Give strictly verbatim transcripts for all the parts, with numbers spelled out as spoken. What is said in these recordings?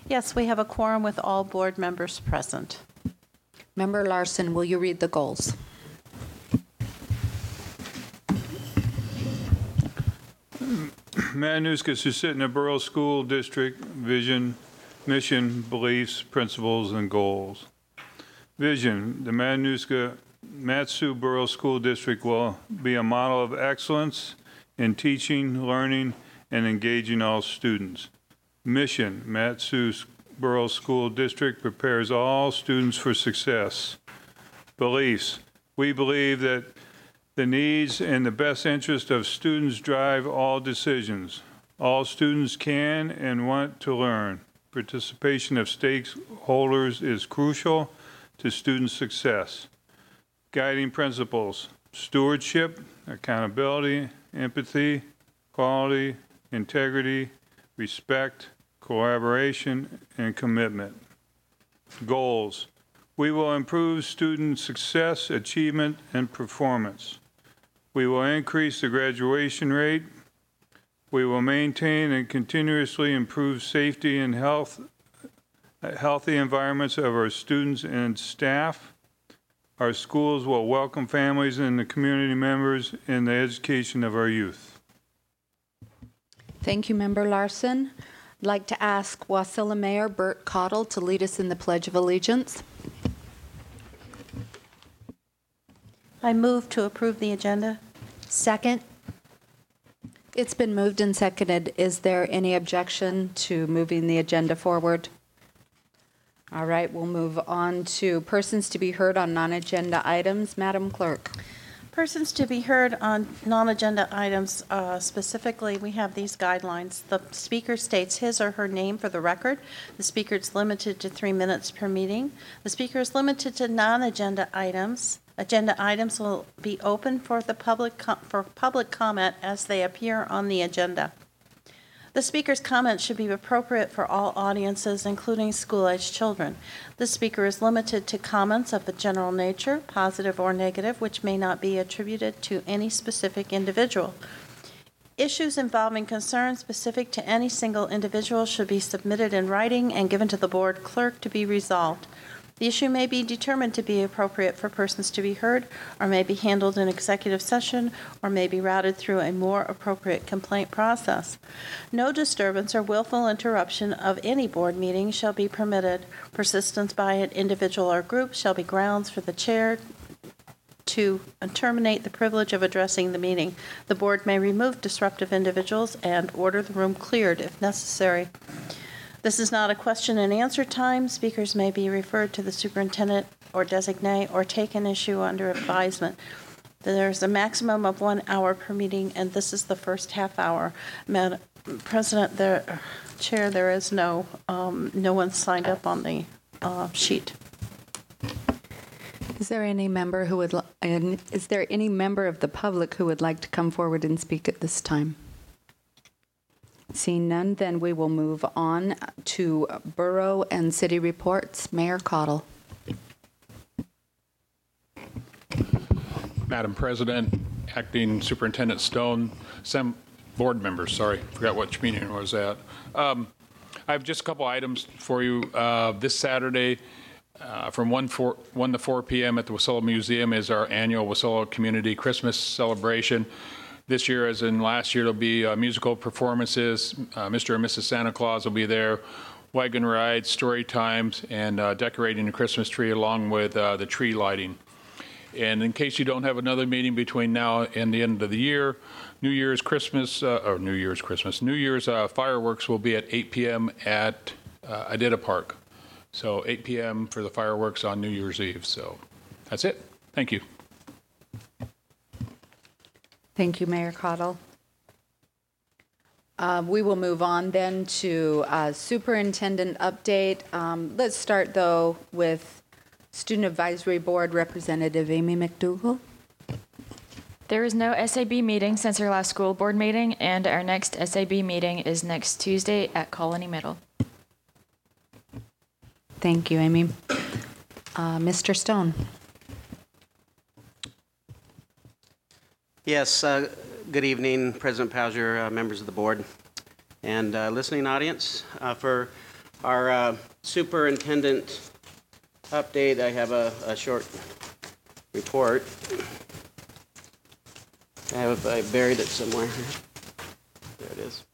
Yes, we have a quorum with all board members present. Member Larson, will you read the goals? Matanuska-Susitna Borough School District vision, mission, beliefs, principles, and goals. Vision: the Matanuska Matsu Borough School District will be a model of excellence in teaching, learning, and engaging all students. Mission: Matsu Borough School District prepares all students for success. Beliefs: we believe that the needs and the best interest of students drive all decisions. All students can and want to learn. Participation of stakeholders is crucial to student success. Guiding principles: stewardship, accountability, empathy, quality, integrity, respect, collaboration, and commitment. Goals: we will improve student success, achievement, and performance. We will increase the graduation rate. We will maintain and continuously improve safety and health, healthy environments of our students and staff. Our schools will welcome families and the community members in the education of our youth. Thank you, Member Larson. I'd like to ask Wasilla Mayor Burt Cottle to lead us in the Pledge of Allegiance. I move to approve the agenda. Second. It's been moved and seconded. Is there any objection to moving the agenda forward? All right, we'll move on to persons to be heard on non-agenda items. Madam Clerk. Persons to be heard on non-agenda items, uh, specifically, we have these guidelines. The speaker states his or her name for the record. The speaker is limited to three minutes per meeting. The speaker is limited to non-agenda items. Agenda items will be open for the public com- for public comment as they appear on the agenda. The speaker's comments should be appropriate for all audiences, including school-aged children. The speaker is limited to comments of a general nature, positive or negative, which may not be attributed to any specific individual. Issues involving concerns specific to any single individual should be submitted in writing and given to the board clerk to be resolved. The issue may be determined to be appropriate for persons to be heard, or may be handled in executive session, or may be routed through a more appropriate complaint process. No disturbance or willful interruption of any board meeting shall be permitted. Persistence by an individual or group shall be grounds for the chair to terminate the privilege of addressing the meeting. The board may remove disruptive individuals and order the room cleared if necessary. This is not a question and answer time. Speakers may be referred to the superintendent or designate or take an issue under advisement. There's a maximum of one hour per meeting, and this is the first half hour. Madam President, there, Chair, there is no, um, no one signed up on the uh, sheet. Is there any member who would, li- is there any member of the public who would like to come forward and speak at this time? Seeing none, then we will move on to borough and city reports. Mayor Cottle. Madam President, Acting Superintendent Stone, some board members, sorry, forgot which meeting it was at. Um, I have just a couple items for you. Uh, this Saturday, uh, from one, four, one to four p.m. at the Wasilla Museum is our annual Wasilla Community Christmas celebration. This year, as in last year, there'll be uh, musical performances. Uh, Mister and Missus Santa Claus will be there, wagon rides, story times, and uh, decorating the Christmas tree along with uh, the tree lighting. And in case you don't have another meeting between now and the end of the year, New Year's Christmas, uh, or New Year's Christmas, New Year's uh, fireworks will be at eight p.m. at uh, Idita Park. So eight p.m. for the fireworks on New Year's Eve. So that's it. Thank you. Thank you, Mayor Cottle. Uh, we will move on then to uh, superintendent update. Um, let's start, though, with Student Advisory Board Representative Amy McDougall. There is no S A B meeting since our last school board meeting, and our next S A B meeting is next Tuesday at Colony Middle. Thank you, Amy. Uh, Mister Stone. Yes, uh, good evening, President Pauser, uh, members of the board, and uh, listening audience. Uh, for Our uh, superintendent update, I have a, a short report. I have, I buried it somewhere here. There it is.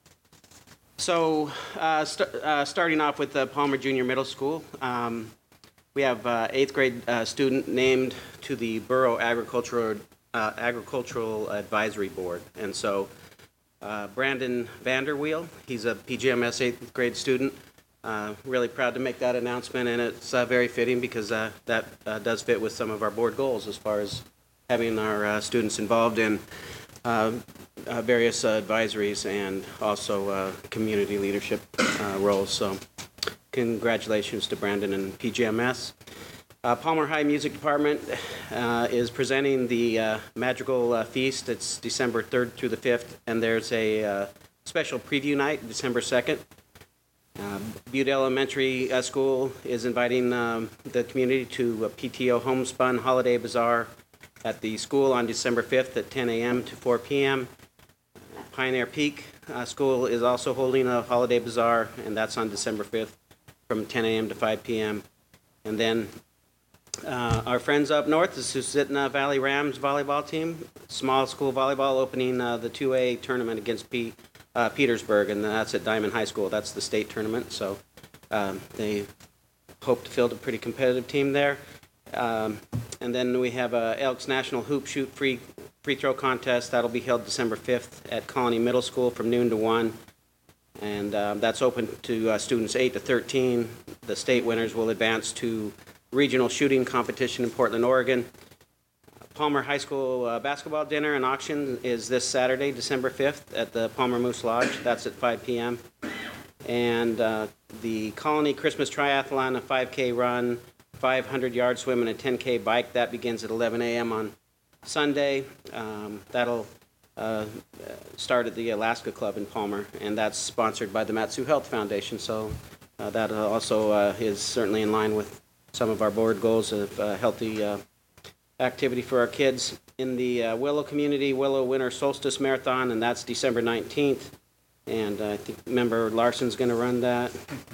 So, uh, st uh, starting off with the Palmer Junior Middle School, um, we have uh, eighth grade uh, student named to the Borough Agricultural uh, Agricultural Advisory Board, and so uh, Brandon Vanderweel, he's a P G M S eighth grade student. Uh, really proud to make that announcement, and it's uh, very fitting because uh, that uh, does fit with some of our board goals as far as having our uh, students involved in uh, uh, various uh, advisories and also uh, community leadership uh, roles. So congratulations to Brandon and P G M S. Uh, Palmer High Music Department uh, is presenting the uh, Madrigal uh, Feast. It's December third through the fifth, and there's a uh, special preview night, December second. Uh, Butte Elementary uh, School is inviting um, the community to a P T O Homespun Holiday Bazaar at the school on December fifth at ten A M to four P M Pioneer Peak uh, School is also holding a holiday bazaar, and that's on December fifth from ten A M to five P M And then uh, our friends up north, the Susitna Valley Rams volleyball team, small school volleyball, opening uh, the two A tournament against P. Uh, Petersburg, and that's at Diamond High School. That's the state tournament, so um, they hope to field a pretty competitive team there. Um, and then we have a Elks National Hoop Shoot free free throw contest. That'll be held December fifth at Colony Middle School from noon to one, and um, that's open to uh, students eight to thirteen. The state winners will advance to regional shooting competition in Portland, Oregon. Palmer High School uh, basketball dinner and auction is this Saturday, December fifth, at the Palmer Moose Lodge. That's at five P M And uh, the Colony Christmas Triathlon, a five K run, five hundred yard swim, and a ten K bike, that begins at eleven A M on Sunday. Um, that'll uh, start at the Alaska Club in Palmer, and that's sponsored by the Mat-Su Health Foundation. So uh, that also uh, is certainly in line with some of our board goals of uh, healthy uh, activity for our kids. In the uh, Willow Community Willow Winter Solstice Marathon, and that's December nineteenth. And uh, I think member Larson's going to run that.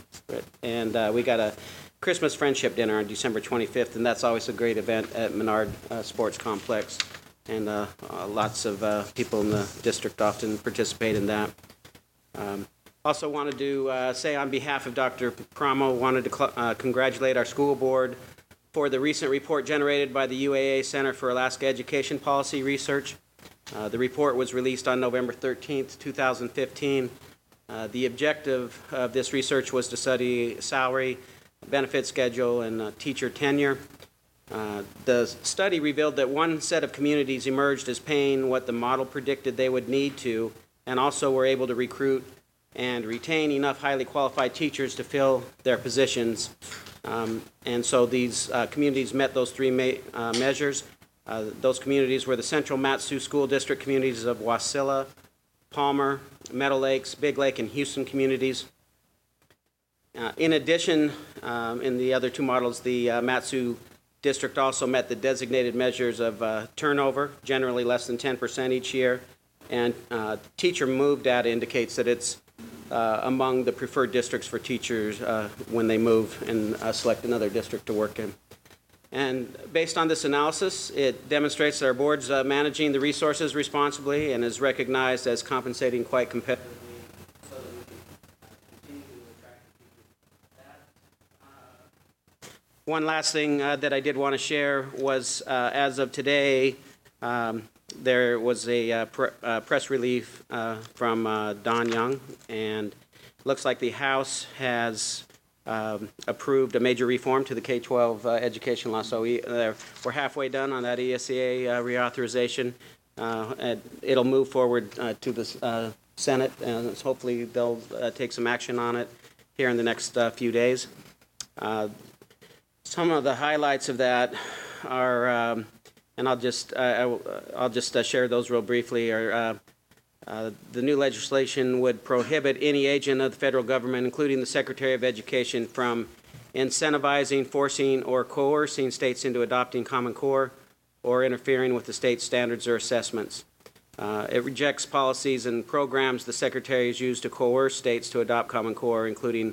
And uh, we got a Christmas Friendship Dinner on December twenty-fifth, and that's always a great event at Menard uh, Sports Complex. And uh, uh, lots of uh, people in the district often participate in that. Um, also wanted to uh, say on behalf of Doctor Promo, wanted to cl- uh, congratulate our school board for the recent report generated by the U A A Center for Alaska Education Policy Research. Uh, the report was released on November thirteenth, two thousand fifteen. Uh, the objective of this research was to study salary, benefit schedule, and uh, teacher tenure. Uh, the study revealed that one set of communities emerged as paying what the model predicted they would need to, and also were able to recruit and retain enough highly qualified teachers to fill their positions. Um, and so these uh, communities met those three ma- uh, measures. Uh, those communities were the Central Mat-Su School District communities of Wasilla, Palmer, Meadow Lakes, Big Lake, and Houston communities. Uh, in addition, um, in the other two models, the uh, Mat-Su District also met the designated measures of uh, turnover, generally less than ten percent each year, and uh, teacher move data indicates that it's Uh, among the preferred districts for teachers uh, when they move and uh, select another district to work in. And based on this analysis, it demonstrates that our board's uh, managing the resources responsibly and is recognized as compensating quite competitively so that we can continue to attract teachers. Uh, one last thing uh, that I did want to share was uh, as of today, um, there was a uh, pr- uh, press release uh, from uh, Don Young, and it looks like the House has um, approved a major reform to the K twelve uh, education law. So we, uh, we're halfway done on that E S E A uh, reauthorization. Uh, and it'll move forward uh, to the uh, Senate, and hopefully they'll uh, take some action on it here in the next uh, few days. Uh, some of the highlights of that are. Um, And I'll just uh, I'll just uh, share those real briefly. Or, uh, uh, the new legislation would prohibit any agent of the federal government, including the Secretary of Education, from incentivizing, forcing, or coercing states into adopting Common Core or interfering with the state standards or assessments. Uh, it rejects policies and programs the Secretary has used to coerce states to adopt Common Core, including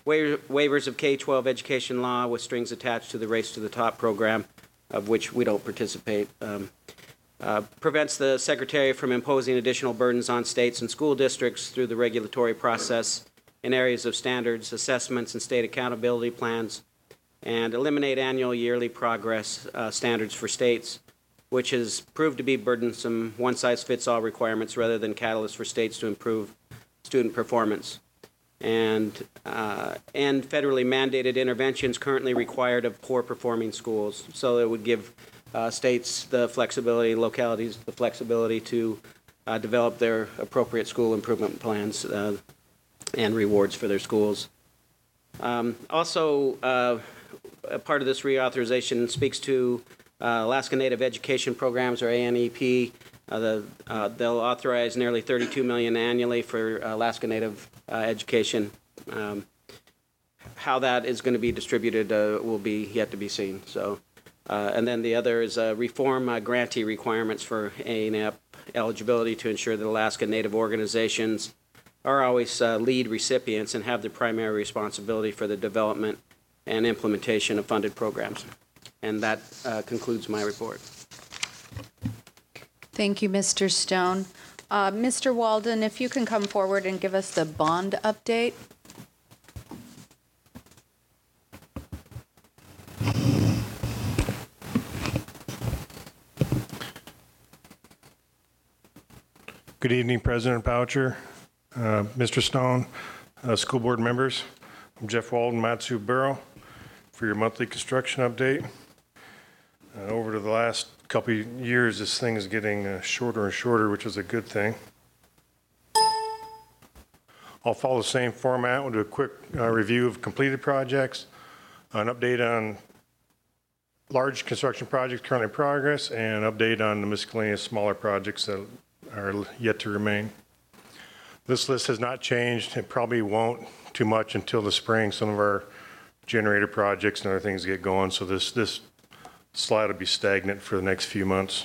wa- waivers of K twelve education law with strings attached to the Race to the Top program, of which we don't participate. Um, uh, prevents the Secretary from imposing additional burdens on states and school districts through the regulatory process in areas of standards, assessments, and state accountability plans, and eliminate annual yearly progress uh, standards for states, which has proved to be burdensome one-size-fits-all requirements rather than catalysts for states to improve student performance. And, uh, and federally mandated interventions currently required of poor-performing schools. So it would give uh, states the flexibility, localities the flexibility to uh, develop their appropriate school improvement plans uh, and rewards for their schools. Um, also, uh, a part of this reauthorization speaks to uh, Alaska Native Education Programs, or A N E P. Uh, the, uh, they'll authorize nearly thirty-two million dollars annually for Alaska Native uh, education. Um, how that is going to be distributed uh, will be yet to be seen. So, uh, and then the other is uh, reform uh, grantee requirements for A N E P eligibility to ensure that Alaska Native organizations are always uh, lead recipients and have the primary responsibility for the development and implementation of funded programs. And that uh, concludes my report. Thank you, Mister Stone. Uh, Mister Walden, if you can come forward and give us the bond update. Good evening, President Boucher, uh, Mister Stone, uh, school board members. I'm Jeff Walden, Matsu Borough, for your monthly construction update. Uh, over to the last couple of years, this thing is getting uh, shorter and shorter, which is a good thing. I'll follow the same format. We'll do a quick uh, review of completed projects, an update on large construction projects currently in progress, and an update on the miscellaneous smaller projects that are yet to remain. This list has not changed. It probably won't too much until the spring. Some of our generator projects and other things get going, so this, this slide will be stagnant for the next few months.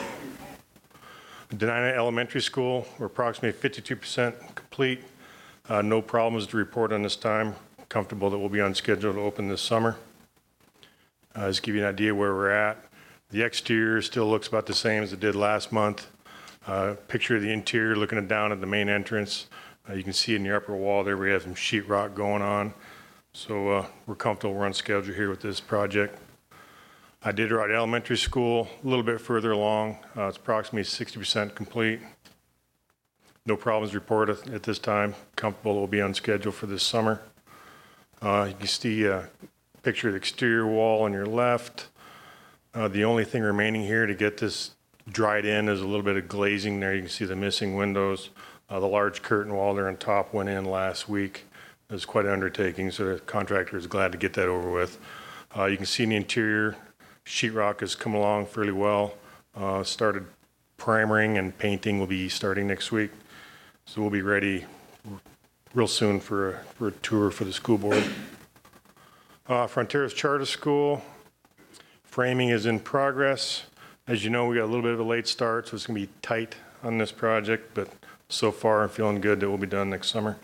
Denina Elementary School, we're approximately fifty-two percent complete. Uh, no problems to report on this time. Comfortable that we'll be on schedule to open this summer. Uh, just to give you an idea where we're at. The exterior still looks about the same as it did last month. Uh, picture of the interior looking down at the main entrance. Uh, you can see in the upper wall there we have some sheetrock going on. So uh, we're comfortable, we're on schedule here with this project. I did write elementary school a little bit further along. Uh, it's approximately sixty percent complete. No problems reported at this time. Comfortable it will be on schedule for this summer. Uh, you can see a picture of the exterior wall on your left. Uh, the only thing remaining here to get this dried in is a little bit of glazing there. You can see the missing windows. Uh, the large curtain wall there on top went in last week. It was quite an undertaking, so the contractor is glad to get that over with. Uh, you can see in the interior, sheetrock has come along fairly well. Uh, started primering and painting will be starting next week. So we'll be ready real soon for a, for a tour for the school board. Uh, Fronteras Charter School, framing is in progress. As you know, we got a little bit of a late start, so it's going to be tight on this project, but so far I'm feeling good that we'll be done next summer.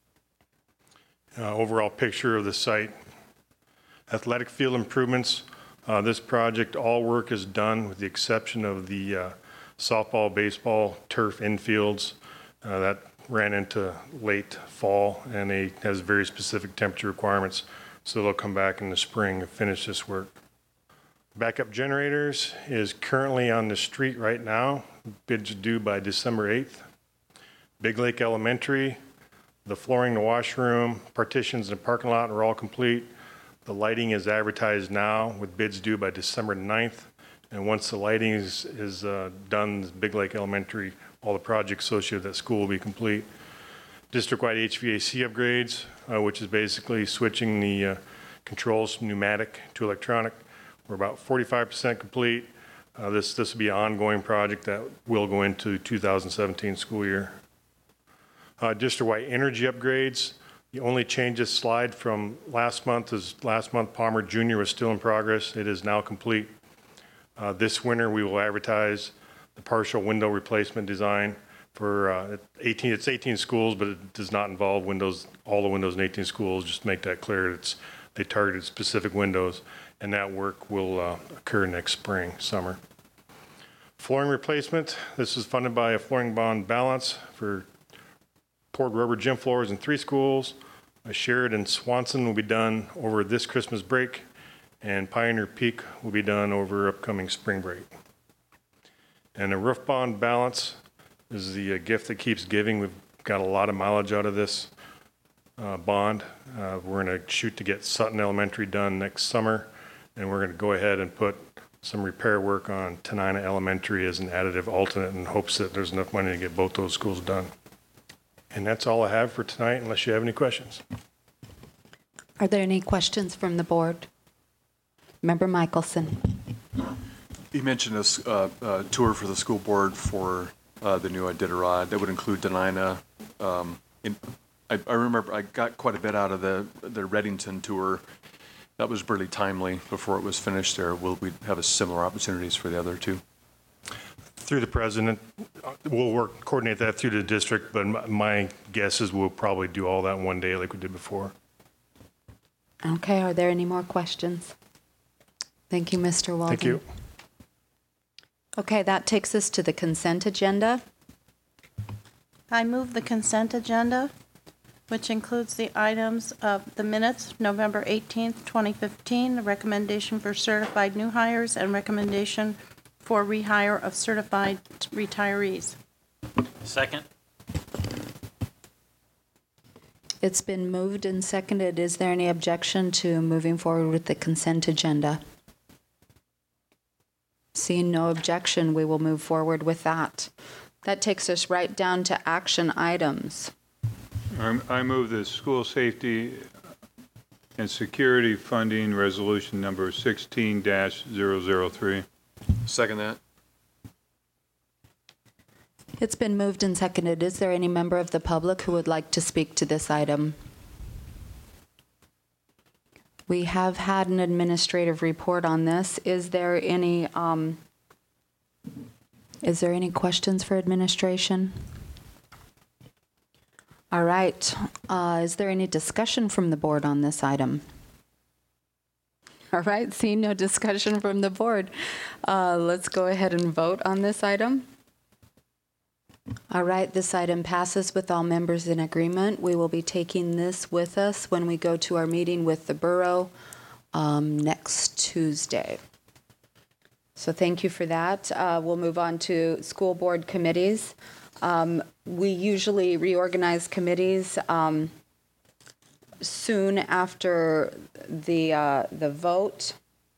Uh, overall picture of the site. Athletic field improvements. Uh, this project, all work is done with the exception of the uh, softball, baseball, turf infields. Uh, that ran into late fall, and it has very specific temperature requirements, so they'll come back in the spring and finish this work. Backup generators is currently on the street right now. Bids due by December eighth. Big Lake Elementary, the flooring, the washroom, partitions in the parking lot are all complete. The lighting is advertised now with bids due by December ninth. And once the lighting is, is uh, done, Big Lake Elementary, all the projects associated with that school will be complete. District-wide H V A C upgrades, uh, which is basically switching the uh, controls from pneumatic to electronic. We're about forty-five percent complete. Uh, this, this will be an ongoing project that will go into two thousand seventeen school year. Uh, District-wide energy upgrades. The only change this slide from last month is last month Palmer Junior was still in progress. It is now complete. Uh, this winter we will advertise the partial window replacement design for uh, eighteen, it's eighteen schools, but it does not involve windows, all the windows in eighteen schools. Just to make that clear, it's, they targeted specific windows, and that work will uh, occur next spring, summer. Flooring replacement, this is funded by a flooring bond balance for poured rubber gym floors in three schools. A Sherrod and Swanson will be done over this Christmas break, and Pioneer Peak will be done over upcoming spring break. And a roof bond balance is the uh, gift that keeps giving. We've got a lot of mileage out of this uh, bond. Uh, we're going to shoot to get Sutton Elementary done next summer, and we're going to go ahead and put some repair work on Tenina Elementary as an additive alternate in hopes that there's enough money to get both those schools done. And that's all I have for tonight, unless you have any questions. Are there any questions from the board? Member Michelson. You mentioned a uh, uh, tour for the school board for uh, the new Iditarod. That would include Denina. Um, in, I, I remember I got quite a bit out of the, the Reddington tour. That was really timely before it was finished there. Will we have a similar opportunities for the other two? Through the president, we'll work, coordinate that through the district, but my, my guess is we'll probably do all that in one day like we did before. Okay, are there any more questions? Thank you, Mister Walden. Thank you. Okay, that takes us to the consent agenda. I move the consent agenda, which includes the items of the minutes, November eighteenth, twenty fifteen, the recommendation for certified new hires, and recommendation for rehire of certified retirees. Second. It's been moved and seconded. Is there any objection to moving forward with the consent agenda? Seeing no objection, we will move forward with that. That takes us right down to action items. I'm- I move the school safety and security funding resolution number sixteen dash zero zero three. Second that. It's been moved and seconded. Is there any member of the public who would like to speak to this item? We have had an administrative report on this. Is there any, um, is there any questions for administration? All right. Uh, is there any discussion from the board on this item? All right. Seeing no discussion from the board, uh, let's go ahead and vote on this item. All right, this item passes with all members in agreement. We will be taking this with us when we go to our meeting with the borough um, next Tuesday. So thank you for that. Uh, we'll move on to school board committees. Um, we usually reorganize committees um, soon after the uh, the vote.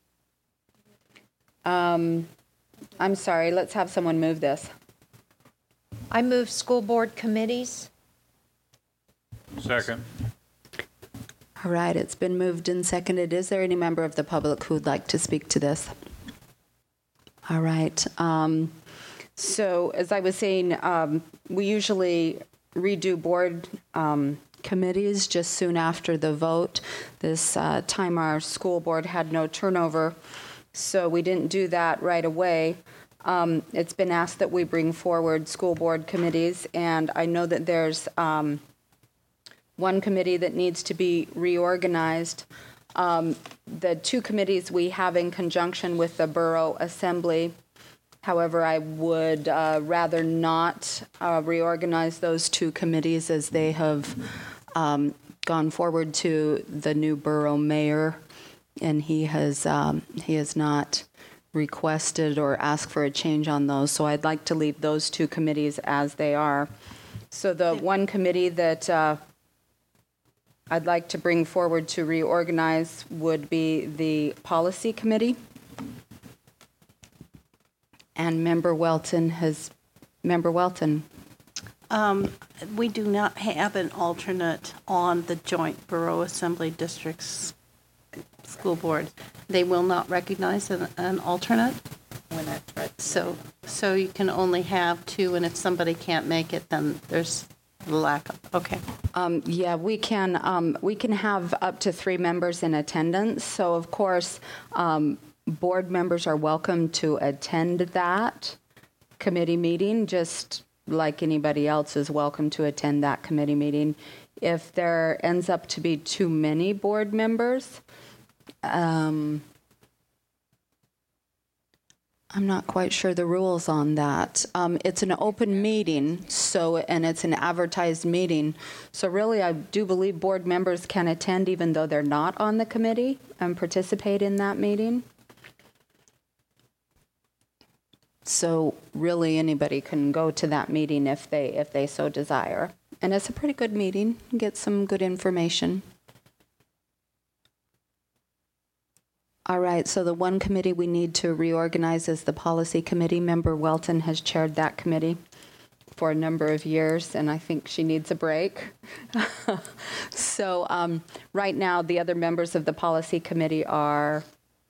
Um, I'm sorry, let's have someone move this. I move school board committees. Second. All right, it's been moved and seconded. Is there any member of the public who would like to speak to this? All right. Um, so as I was saying, um, we usually redo board um, committees just soon after the vote. This uh, time our school board had no turnover, so we didn't do that right away. Um, it's been asked that we bring forward school board committees, and I know that there's um, one committee that needs to be reorganized. Um, the two committees we have in conjunction with the Borough Assembly. However, I would uh, rather not uh, reorganize those two committees as they have um, gone forward to the new borough mayor, and he has um, he has not requested or asked for a change on those. So I'd like to leave those two committees as they are. So the one committee that uh, I'd like to bring forward to reorganize would be the policy committee. And Member Welton has, Member Welton. Um, we do not have an alternate on the joint Borough Assembly Districts School Board. They will not recognize an, an alternate. When that's right. So, so you can only have two, and if somebody can't make it, then there's lack of, okay. Um, yeah, we can, um, we can have up to three members in attendance. So of course, um, board members are welcome to attend that committee meeting. Just like anybody else, is welcome to attend that committee meeting. If there ends up to be too many board members, um, I'm not quite sure the rules on that. Um, it's an open meeting, so, and it's an advertised meeting. So really, I do believe board members can attend even though they're not on the committee and participate in that meeting. So really, anybody can go to that meeting if they, if they so desire. And it's a pretty good meeting, get some good information. All right, so the one committee we need to reorganize is the policy committee. Member Welton has chaired that committee for a number of years, and I think she needs a break. So um, right now, the other members of the policy committee are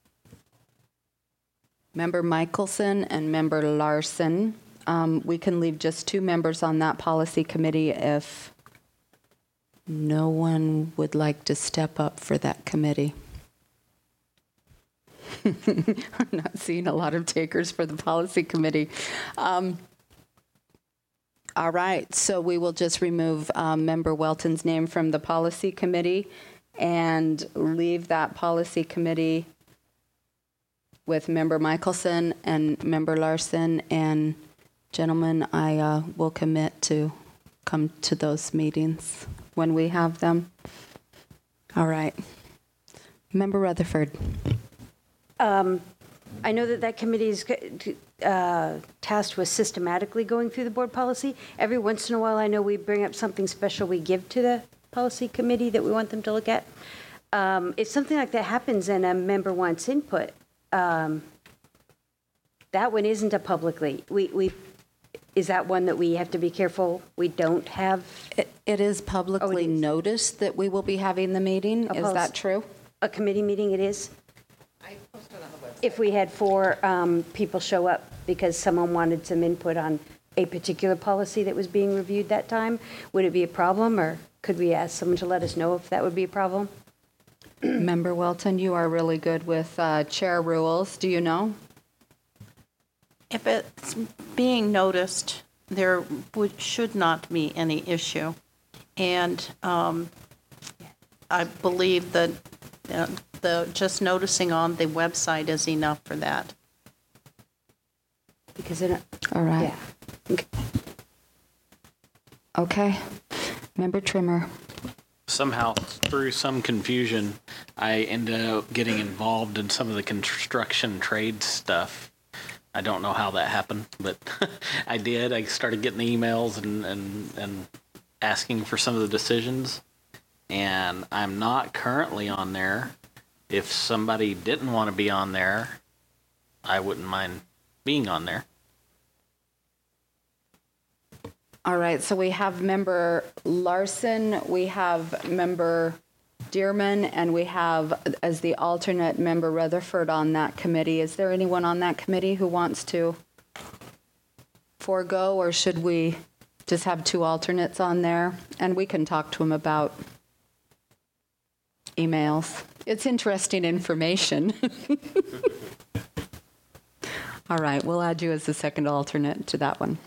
Member Michelson and Member Larson. Um, we can leave just two members on that policy committee if no one would like to step up for that committee. I'm not seeing a lot of takers for the policy committee. Um, all right, so we will just remove um, Member Welton's name from the policy committee and leave that policy committee with Member Michelson and Member Larson. And gentlemen, I uh, will commit to come to those meetings when we have them. All right. Member Rutherford. Um, I know that that committee is uh, tasked with systematically going through the board policy. Every once in a while, I know we bring up something special we give to the policy committee that we want them to look at. Um, if something like that happens and a member wants input, um, that one isn't a publicly. We, we is that one that we have to be careful we don't have? It, it is publicly Oh, it is. noticed that we will be having the meeting. A Is pulse- that true? A committee meeting, it is? If we had four um, people show up because someone wanted some input on a particular policy that was being reviewed that time, would it be a problem, or could we ask someone to let us know if that would be a problem? Member Welton, you are really good with uh, chair rules. Do you know? If it's being noticed, there would, should not be any issue. And um, I believe that uh, the, just noticing on the website is enough for that. Because it, All right. yeah. Okay. Okay. Member Trimmer. Somehow, through some confusion, I ended up getting involved in some of the construction trade stuff. I don't know how that happened, but I did. I started getting the emails and, and, and asking for some of the decisions, and I'm not currently on there. If somebody didn't want to be on there, I wouldn't mind being on there. All right, so we have Member Larson, we have Member Dearman, and we have, as the alternate, Member Rutherford on that committee. Is there anyone on that committee who wants to forego, or should we just have two alternates on there? And we can talk to them about emails. It's interesting information. All right, we'll add you as the second alternate to that one.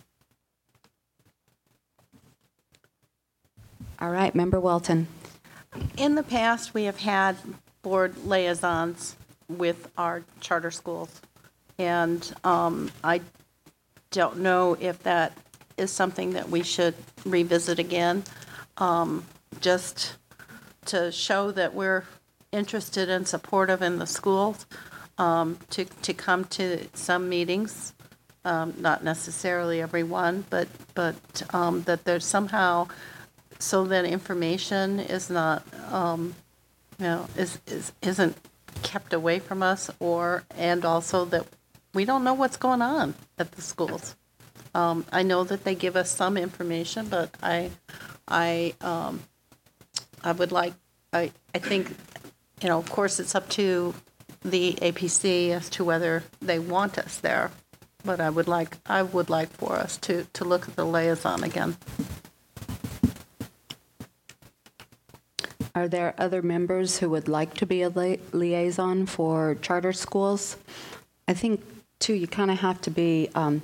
All right, Member Welton. In the past, we have had board liaisons with our charter schools. And um, I don't know if that is something that we should revisit again, um, just to show that we're interested and supportive in the schools, um, to, to come to some meetings, um, not necessarily every one, but, but um, that there's somehow, so that information is not, um, you know, is, is, isn't kept away from us, or, and also that we don't know what's going on at the schools. Um, I know that they give us some information, but I, I, um, I would like, I, I think, you know, of course, it's up to the A P C as to whether they want us there, but I would like, I would like for us to, to look at the liaison again. Are there other members who would like to be a li- liaison for charter schools? I think, too, you kind of have to be um,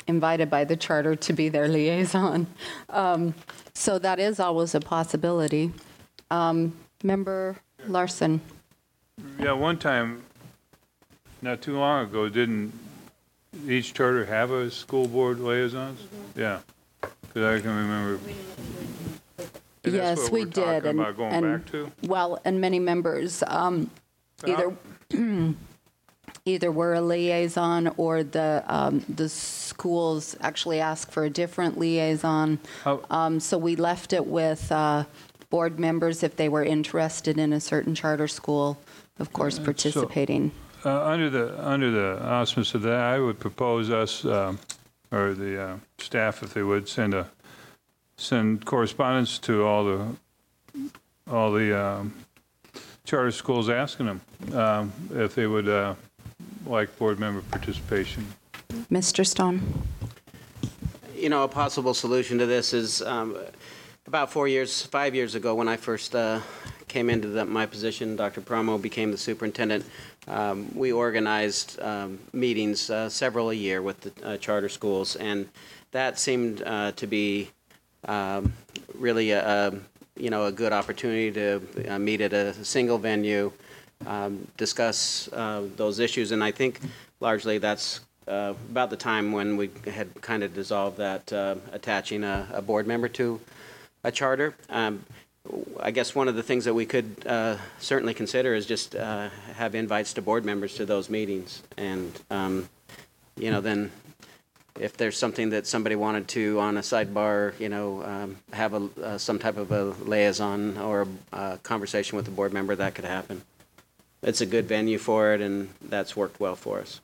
invited by the charter to be their liaison. Um, So that is always a possibility. Um, Member Larson? Yeah, one time, not too long ago, didn't each charter have a school board liaisons? Yeah, because I can remember. And that's Yes, what we we're did. talking and- about going and- back to? Well, and many members um, either either were a liaison or the um, the schools actually asked for a different liaison. How- Um, so we left it with uh, board members if they were interested in a certain charter school, of course, participating. Uh, Under the, under the auspice of that, I would propose us, um, or the uh, staff, if they would, send a, send correspondence to all the, all the um, charter schools asking them um, if they would uh, like board member participation. Mister Stone? You know, a possible solution to this is um, about four years, five years ago, when I first uh, came into the, my position, Doctor Promo became the superintendent. Um, we organized um, meetings, uh, several a year, with the uh, charter schools, and that seemed uh, to be um, really a, a you know a good opportunity to uh, meet at a single venue, um, discuss uh, those issues, and I think largely that's uh, about the time when we had kind of dissolved that, uh, attaching a, a board member to a charter. Um, I guess one of the things that we could uh, certainly consider is just uh, have invites to board members to those meetings, and um, you know, then if there's something that somebody wanted to on a sidebar, you know, um, have a uh, some type of a liaison or a conversation with the board member, that could happen. It's a good venue for it, and that's worked well for us.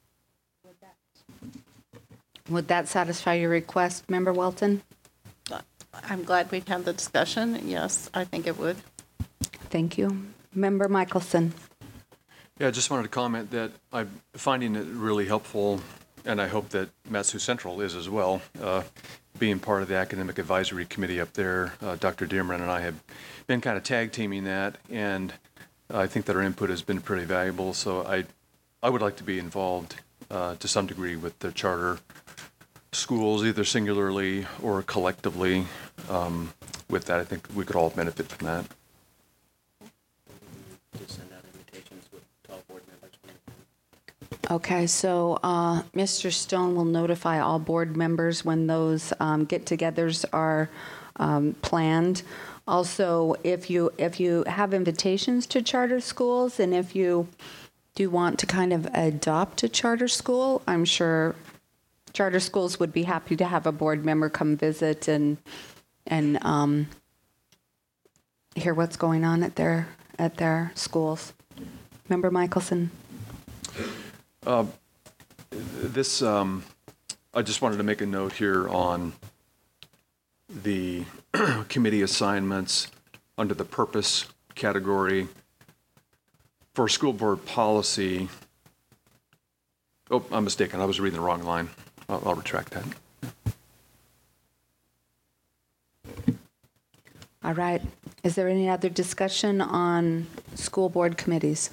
Would that satisfy your request, Member Welton? I'm glad we'd had the discussion. Yes, I think it would. Thank you. Member Michelson? Yeah, I just wanted to comment that I'm finding it really helpful, and I hope that Mat-Su Central is as well, uh, being part of the academic advisory committee up there. Uh, Doctor Dearman and I have been kind of tag teaming that, and I think that our input has been pretty valuable. So I, I would like to be involved uh, to some degree with the charter schools, either singularly or collectively. Um, with that, I think we could all benefit from that. Just send out invitations with all board members. Okay, so uh, Mister Stone will notify all board members when those um, get-togethers are um, planned. Also, if you if you have invitations to charter schools, and if you do want to kind of adopt a charter school, I'm sure charter schools would be happy to have a board member come visit and and um, hear what's going on at their at their schools. Member Michelson. Uh, this, um, I just wanted to make a note here on the committee assignments under the purpose category for school board policy. Oh, I'm mistaken. I was reading the wrong line. I'll, I'll retract that. All right. Is there any other discussion on school board committees?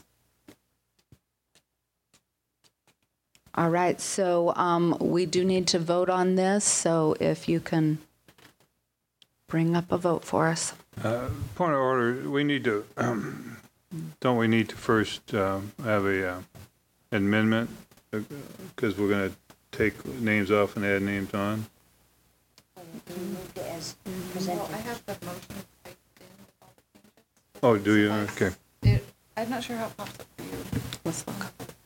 All right, so um, we do need to vote on this, so if you can bring up a vote for us. Uh, Point of order, we need to, um, don't we need to first um, have a uh, amendment? Because we're going to take names off and add names on. As presented. I have the motion typed in with all the changes. Oh, do you? Okay. It, I'm not sure how it pops up for you. Let's look.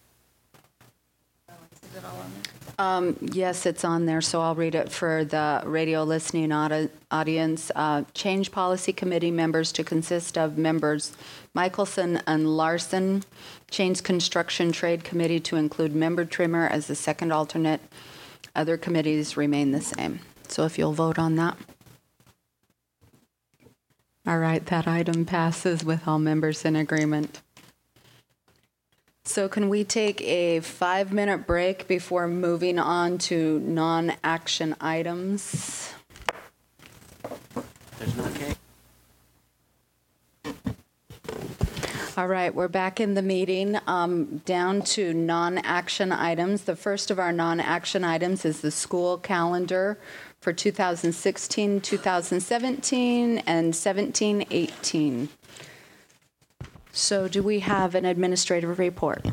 Is it all on there? Um, yes, it's on there, so I'll read it for the radio listening audi- audience. Uh, change policy committee members to consist of members Michelson and Larson. Change construction trade committee to include member Trimmer as the second alternate. Other committees remain the same. So if you'll vote on that. All right, that item passes with all members in agreement. So can we take a five-minute break before moving on to non-action items? There's not cake. All right, we're back in the meeting, um, down to non-action items. The first of our non-action items is the school calendar for two thousand sixteen, two thousand seventeen, and seventeen eighteen. So do we have an administrative report?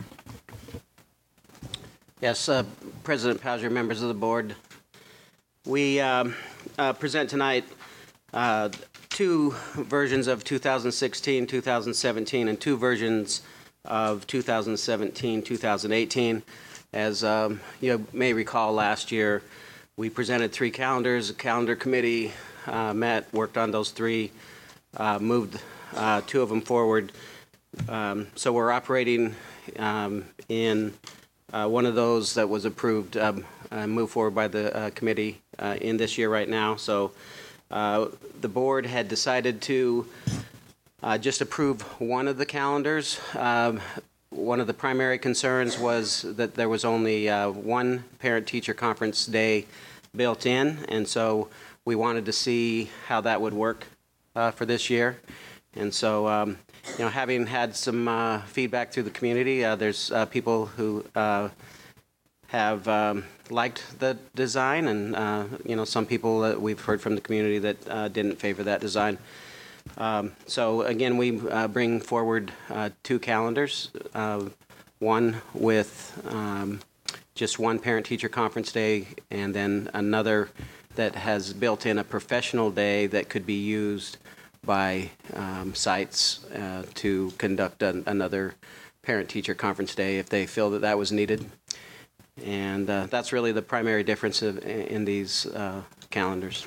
Yes, uh, President Pauser, members of the board. We um, uh, present tonight uh, two versions of two thousand sixteen, two thousand seventeen, and two versions of two thousand seventeen, two thousand eighteen. As um, you may recall, last year we presented three calendars. The calendar committee uh, met, worked on those three, uh, moved uh, two of them forward. Um, so we're operating um, in uh, one of those that was approved, um, uh, moved forward by the uh, committee uh, in this year right now. So uh, the board had decided to uh, just approve one of the calendars. Um, one of the primary concerns was that there was only uh, one parent-teacher conference day built in, and so we wanted to see how that would work uh, for this year. And so, um, you know, having had some uh, feedback through the community, uh, there's uh, people who uh, have um, liked the design, and uh, you know, some people that we've heard from the community that uh, didn't favor that design. Um, so again, we uh, bring forward uh, two calendars, uh, one with um, just one parent-teacher conference day, and then another that has built in a professional day that could be used by um, sites uh, to conduct an, another parent-teacher conference day if they feel that that was needed. And uh, that's really the primary difference of, in these uh, calendars.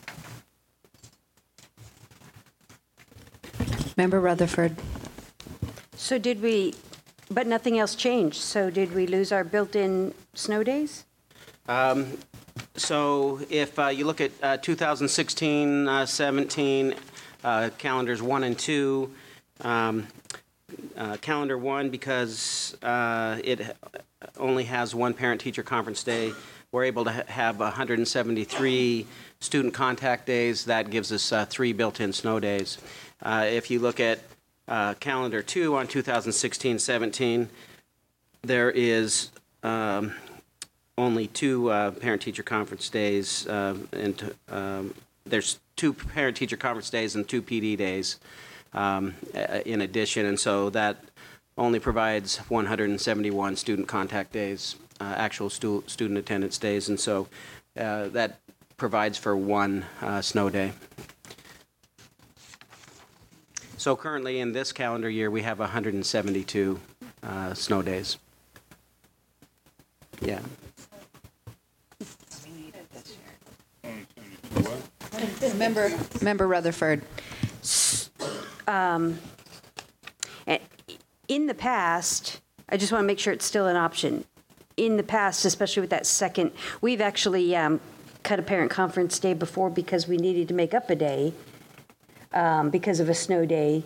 Member Rutherford. So did we, but nothing else changed, so did we lose our built-in snow days? Um, so if uh, you look at uh, two thousand sixteen, uh, seventeen, uh, calendars one and two, um, uh, calendar one, because uh, it only has one parent-teacher conference day, we're able to ha have one hundred seventy-three student contact days. That gives us uh, three built-in snow days. Uh, if you look at uh, calendar two on two thousand sixteen, seventeen, there is um, only two uh, parent-teacher conference days, uh, and um, there's two parent-teacher conference days and two P D days um, in addition, and so that only provides one hundred seventy-one student contact days, uh, actual stu student attendance days, and so uh, that provides for one uh, snow day. So currently in this calendar year, we have one hundred seventy-two uh, snow days. Yeah. Member, Member Rutherford. Um, in the past, I just want to make sure it's still an option. In the past, especially with that second, we've actually um, cut a parent conference day before because we needed to make up a day um, because of a snow day.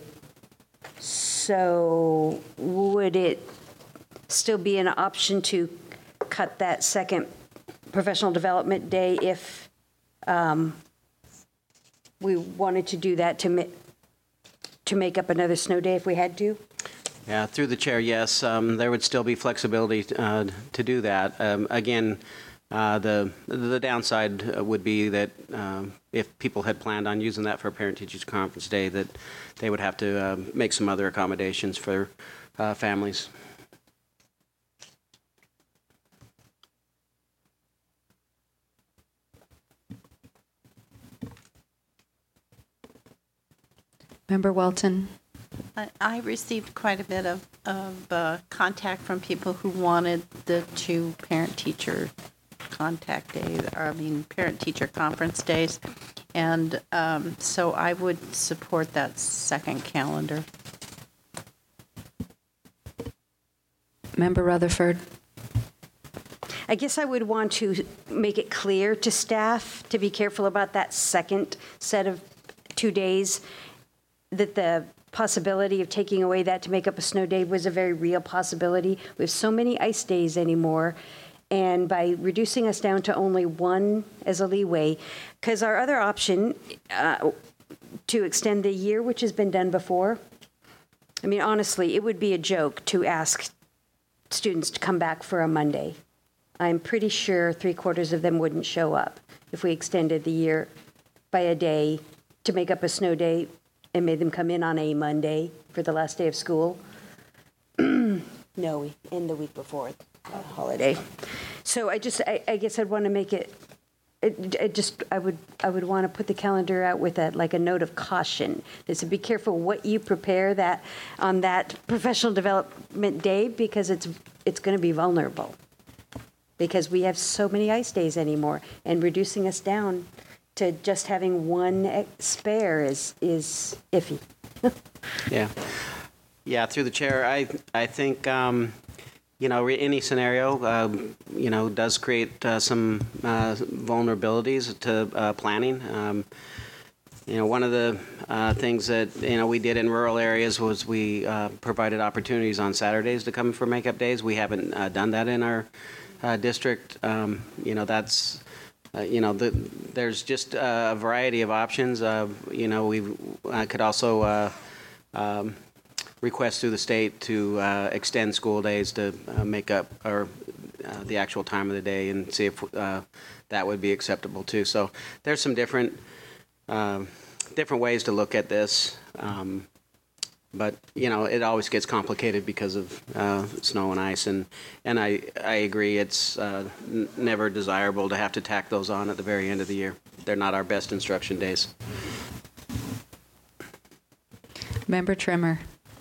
So would it still be an option to cut that second professional development day if um, we wanted to do that to, ma to make up another snow day if we had to? Yeah, through the chair, yes, um, there would still be flexibility uh, to do that. Um, again, uh, the the downside would be that um, if people had planned on using that for a parent-teachers conference day, that they would have to uh, make some other accommodations for uh, families. Member Welton. I, I received quite a bit of, of uh, contact from people who wanted the two parent-teacher contact days, or I mean, parent-teacher conference days. And um, so I would support that second calendar. Member Rutherford. I guess I would want to make it clear to staff to be careful about that second set of two days, that the possibility of taking away that to make up a snow day was a very real possibility. We have so many ice days anymore, and by reducing us down to only one as a leeway, because our other option uh, to extend the year, which has been done before, I mean, honestly, it would be a joke to ask students to come back for a Monday. I'm pretty sure three quarters of them wouldn't show up if we extended the year by a day to make up a snow day and made them come in on a Monday for the last day of school. No, we end the week before the holiday. So I just, I, I guess I'd want to make it, it, it just, I would, I would want to put the calendar out with a, like a note of caution. That to be careful what you prepare that, on that professional development day, because it's, it's going to be vulnerable. Because we have so many ice days anymore, and reducing us down to just having one spare is, is iffy. Yeah. Yeah, through the chair, I, I think, um, you know, re- any scenario, um, you know, does create uh, some uh, vulnerabilities to uh, planning. Um, you know, one of the uh, things that, you know, we did in rural areas was we uh, provided opportunities on Saturdays to come for makeup days. We haven't uh, done that in our uh, district. Um, you know, that's, uh, you know, the, there's just a variety of options. Uh, you know, we I could also uh, um, request through the state to uh, extend school days to uh, make up or uh, the actual time of the day and see if uh, that would be acceptable too. So there's some different uh, different ways to look at this, um, but you know it always gets complicated because of uh, snow and ice, and and I I agree it's uh, n- never desirable to have to tack those on at the very end of the year. They're not our best instruction days. Member Trimmer.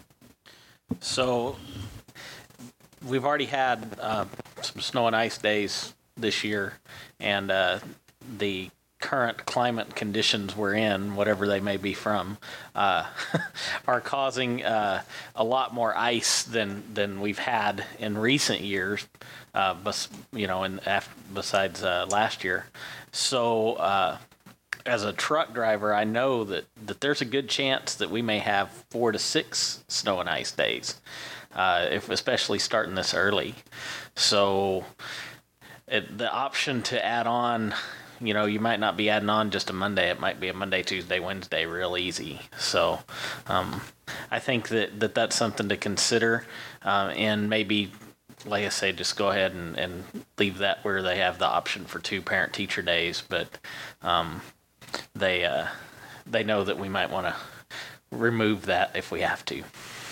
So we've already had uh, some snow and ice days this year, and uh, the current climate conditions we're in, whatever they may be from, uh, are causing uh, a lot more ice than than we've had in recent years. Uh, bes- you know, in af- besides uh, last year. So. Uh, As a truck driver, I know that, that there's a good chance that we may have four to six snow and ice days, uh, if especially starting this early. So it, the option to add on, you know, you might not be adding on just a Monday. It might be a Monday, Tuesday, Wednesday, real easy. So um, I think that, that that's something to consider, uh, and maybe, like I say, just go ahead and, and leave that where they have the option for two parent-teacher days. But um, they uh, they know that we might want to remove that if we have to.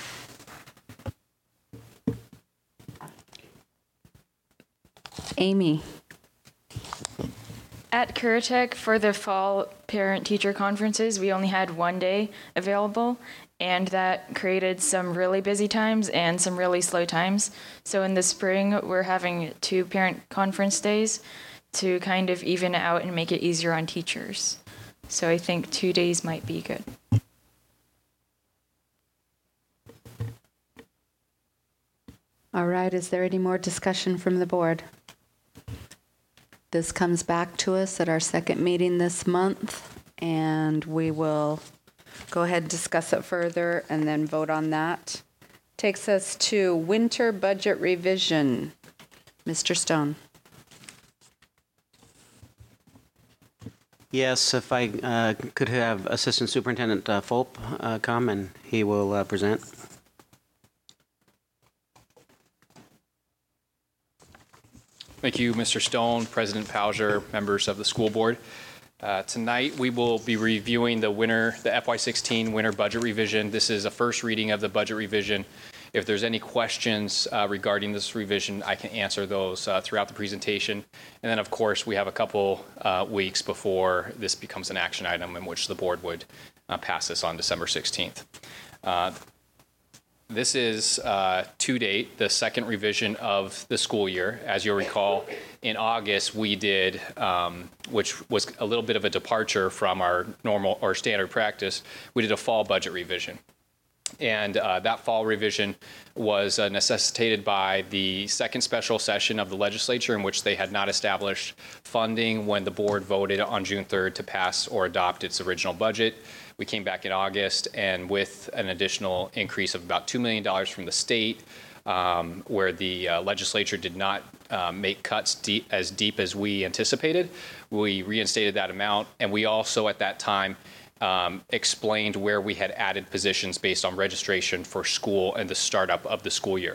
Amy. At Currituck, for the fall parent-teacher conferences, we only had one day available, and that created some really busy times and some really slow times. So in the spring, we're having two parent conference days to kind of even out and make it easier on teachers. So I think two days might be good. All right, is there any more discussion from the board? This comes back to us at our second meeting this month, and we will go ahead and discuss it further and then vote on that. Takes us to winter budget revision. Mister Stone. Yes, if I uh, could have Assistant Superintendent uh, Fulp uh, come, and he will uh, present. Thank you, Mister Stone, President Pauser, members of the school board. Uh, tonight, we will be reviewing the winter, the F Y sixteen winter budget revision. This is a first reading of the budget revision. If there's any questions uh, regarding this revision, I can answer those uh, throughout the presentation. And then, of course, we have a couple uh, weeks before this becomes an action item in which the board would uh, pass this on December sixteenth. Uh, This is, uh, to date, the second revision of the school year. As you'll recall, in August, we did, um, which was a little bit of a departure from our normal or standard practice, we did a fall budget revision. And uh, that fall revision was uh, necessitated by the second special session of the legislature, in which they had not established funding when the board voted on June third to pass or adopt its original budget. We came back in August, and with an additional increase of about two million dollars from the state, um, where the uh, legislature did not uh, make cuts deep, as deep as we anticipated, we reinstated that amount. And we also, at that time, um, explained where we had added positions based on registration for school and the startup of the school year.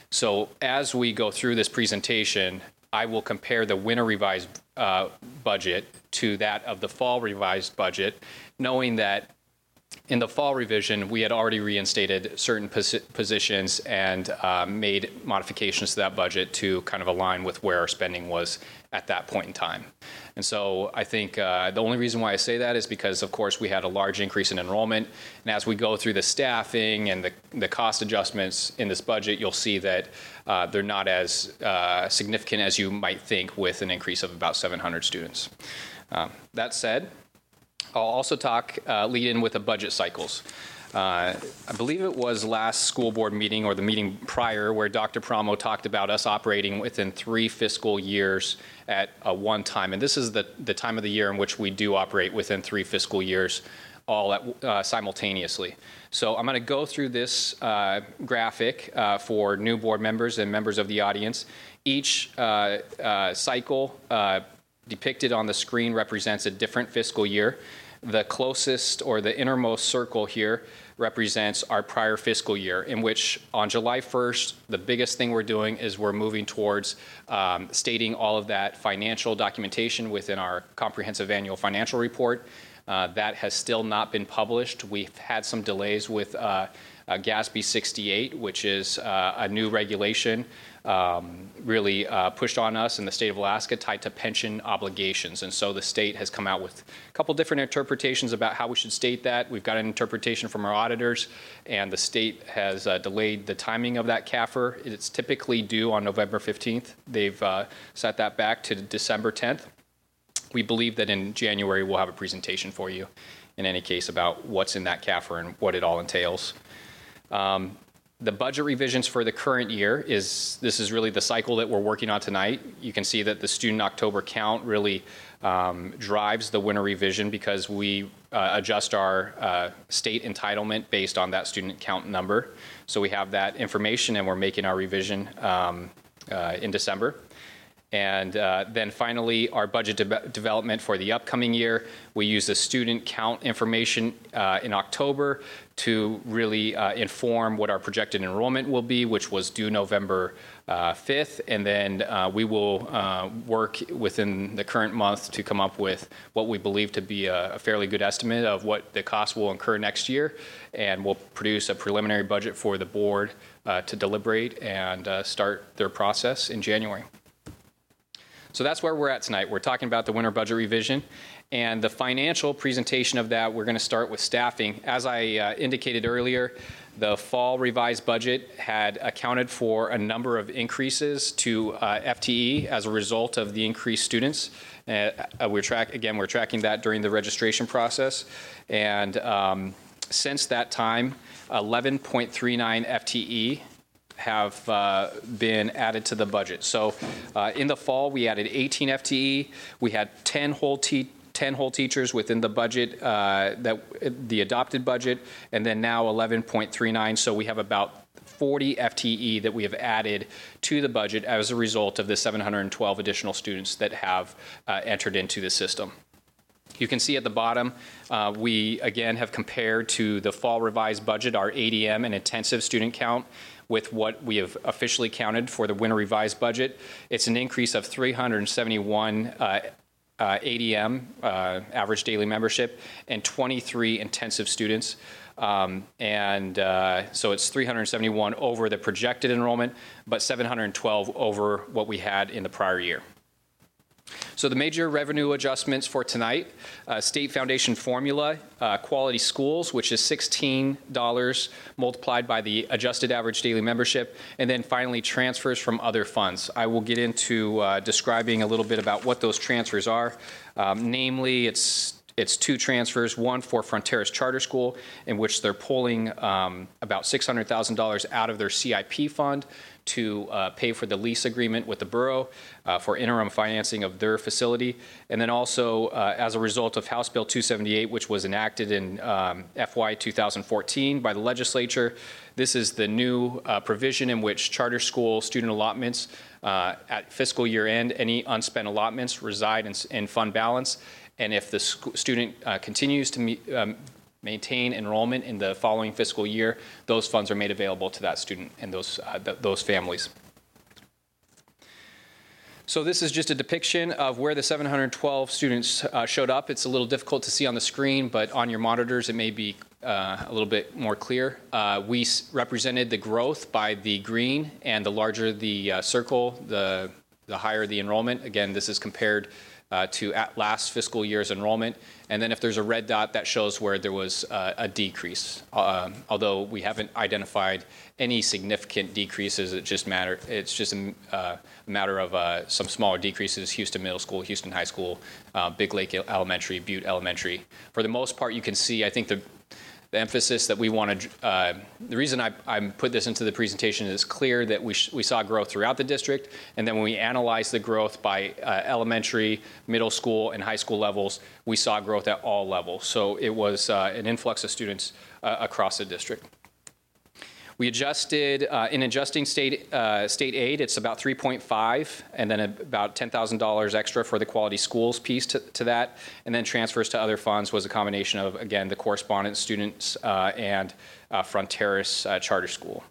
So as we go through this presentation, I will compare the winter revised uh, budget to that of the fall revised budget, knowing that in the fall revision, we had already reinstated certain posi positions and uh, made modifications to that budget to kind of align with where our spending was at that point in time. And so I think uh, the only reason why I say that is because, of course, we had a large increase in enrollment. And as we go through the staffing and the, the cost adjustments in this budget, you'll see that uh, they're not as uh, significant as you might think with an increase of about seven hundred students. Um, that said, I'll also talk, uh, lead in with the budget cycles. Uh, I believe it was last school board meeting or the meeting prior where Doctor Promo talked about us operating within three fiscal years at a one time. And this is the, the time of the year in which we do operate within three fiscal years all at, uh, simultaneously. So I'm going to go through this uh, graphic uh, for new board members and members of the audience. Each uh, uh, cycle uh, depicted on the screen represents a different fiscal year. The closest or the innermost circle here represents our prior fiscal year, in which on July first, the biggest thing we're doing is we're moving towards um, stating all of that financial documentation within our comprehensive annual financial report. Uh, that has still not been published. We've had some delays with uh, uh, GASB sixty-eight, which is uh, a new regulation um, really uh, pushed on us in the state of Alaska tied to pension obligations. And so the state has come out with a couple different interpretations about how we should state that. We've got an interpretation from our auditors, and the state has uh, delayed the timing of that C A F R. It's typically due on November fifteenth. They've uh, set that back to December tenth. We believe that in January we'll have a presentation for you in any case about what's in that C A F R and what it all entails. Um, the budget revisions for the current year is, this is really the cycle that we're working on tonight. You can see that the student October count really um, drives the winter revision because we uh, adjust our uh, state entitlement based on that student count number. So we have that information and we're making our revision um, uh, in December. And uh, then finally, our budget de development for the upcoming year, we use the student count information uh, in October to really uh, inform what our projected enrollment will be, which was due November uh, fifth. And then uh, we will uh, work within the current month to come up with what we believe to be a, a fairly good estimate of what the cost will incur next year. And we'll produce a preliminary budget for the board uh, to deliberate and uh, start their process in January. So that's where we're at tonight. We're talking about the winter budget revision. And the financial presentation of that, we're going to start with staffing. As I uh, indicated earlier, the fall revised budget had accounted for a number of increases to uh, F T E as a result of the increased students. Uh, we're track again, we're tracking that during the registration process. And um, since that time, eleven point three nine F T E have uh, been added to the budget. So uh, in the fall, we added eighteen F T E. We had ten whole, te ten whole teachers within the budget, uh, that the adopted budget, and then now eleven point three nine. So we have about forty F T E that we have added to the budget as a result of the seven hundred twelve additional students that have uh, entered into the system. You can see at the bottom, uh, we again have compared to the fall revised budget, our A D M and intensive student count, with what we have officially counted for the winter revised budget. It's an increase of three hundred seventy-one uh, uh, A D M, uh, average daily membership, and twenty-three intensive students. Um, and uh, so it's three hundred seventy-one over the projected enrollment, but seven hundred twelve over what we had in the prior year. So the major revenue adjustments for tonight, uh, state foundation formula, uh, quality schools, which is sixteen dollars multiplied by the adjusted average daily membership, and then finally transfers from other funds. I will get into uh, describing a little bit about what those transfers are. Um, namely, it's It's two transfers, one for Fronteras Charter School, in which they're pulling um, about six hundred thousand dollars out of their C I P fund to uh, pay for the lease agreement with the borough uh, for interim financing of their facility. And then also, uh, as a result of House Bill two seventy-eight, which was enacted in um, F Y two thousand fourteen by the legislature, this is the new uh, provision in which charter school student allotments uh, at fiscal year end, any unspent allotments reside in, in fund balance. and if the sc- student uh, continues to meet, um, maintain enrollment in the following fiscal year, those funds are made available to that student and those, uh, th- those families. So this is just a depiction of where the seven hundred twelve students uh, showed up. It's a little difficult to see on the screen, but on your monitors it may be uh, a little bit more clear. Uh, we s- represented the growth by the green, and the larger the uh, circle, the, the higher the enrollment. Again, this is compared uh, to at last fiscal year's enrollment. And then if there's a red dot, that shows where there was uh, a decrease. Um, although we haven't identified any significant decreases, it just matter. It's just a, uh, a matter of uh, some smaller decreases: Houston Middle School, Houston High School, uh, Big Lake Elementary, Butte Elementary. For the most part, you can see, I think the the emphasis that we want to, uh, the reason I, I put this into the presentation is clear that we, sh- we saw growth throughout the district, and then when we analyzed the growth by uh, elementary, middle school, and high school levels, we saw growth at all levels. So it was uh, an influx of students uh, across the district. We adjusted, uh, in adjusting state uh, state aid, it's about three point five, and then about ten thousand dollars extra for the quality schools piece to, to that, and then transfers to other funds was a combination of, again, the correspondence students uh, and uh, Fronteras uh, Charter School.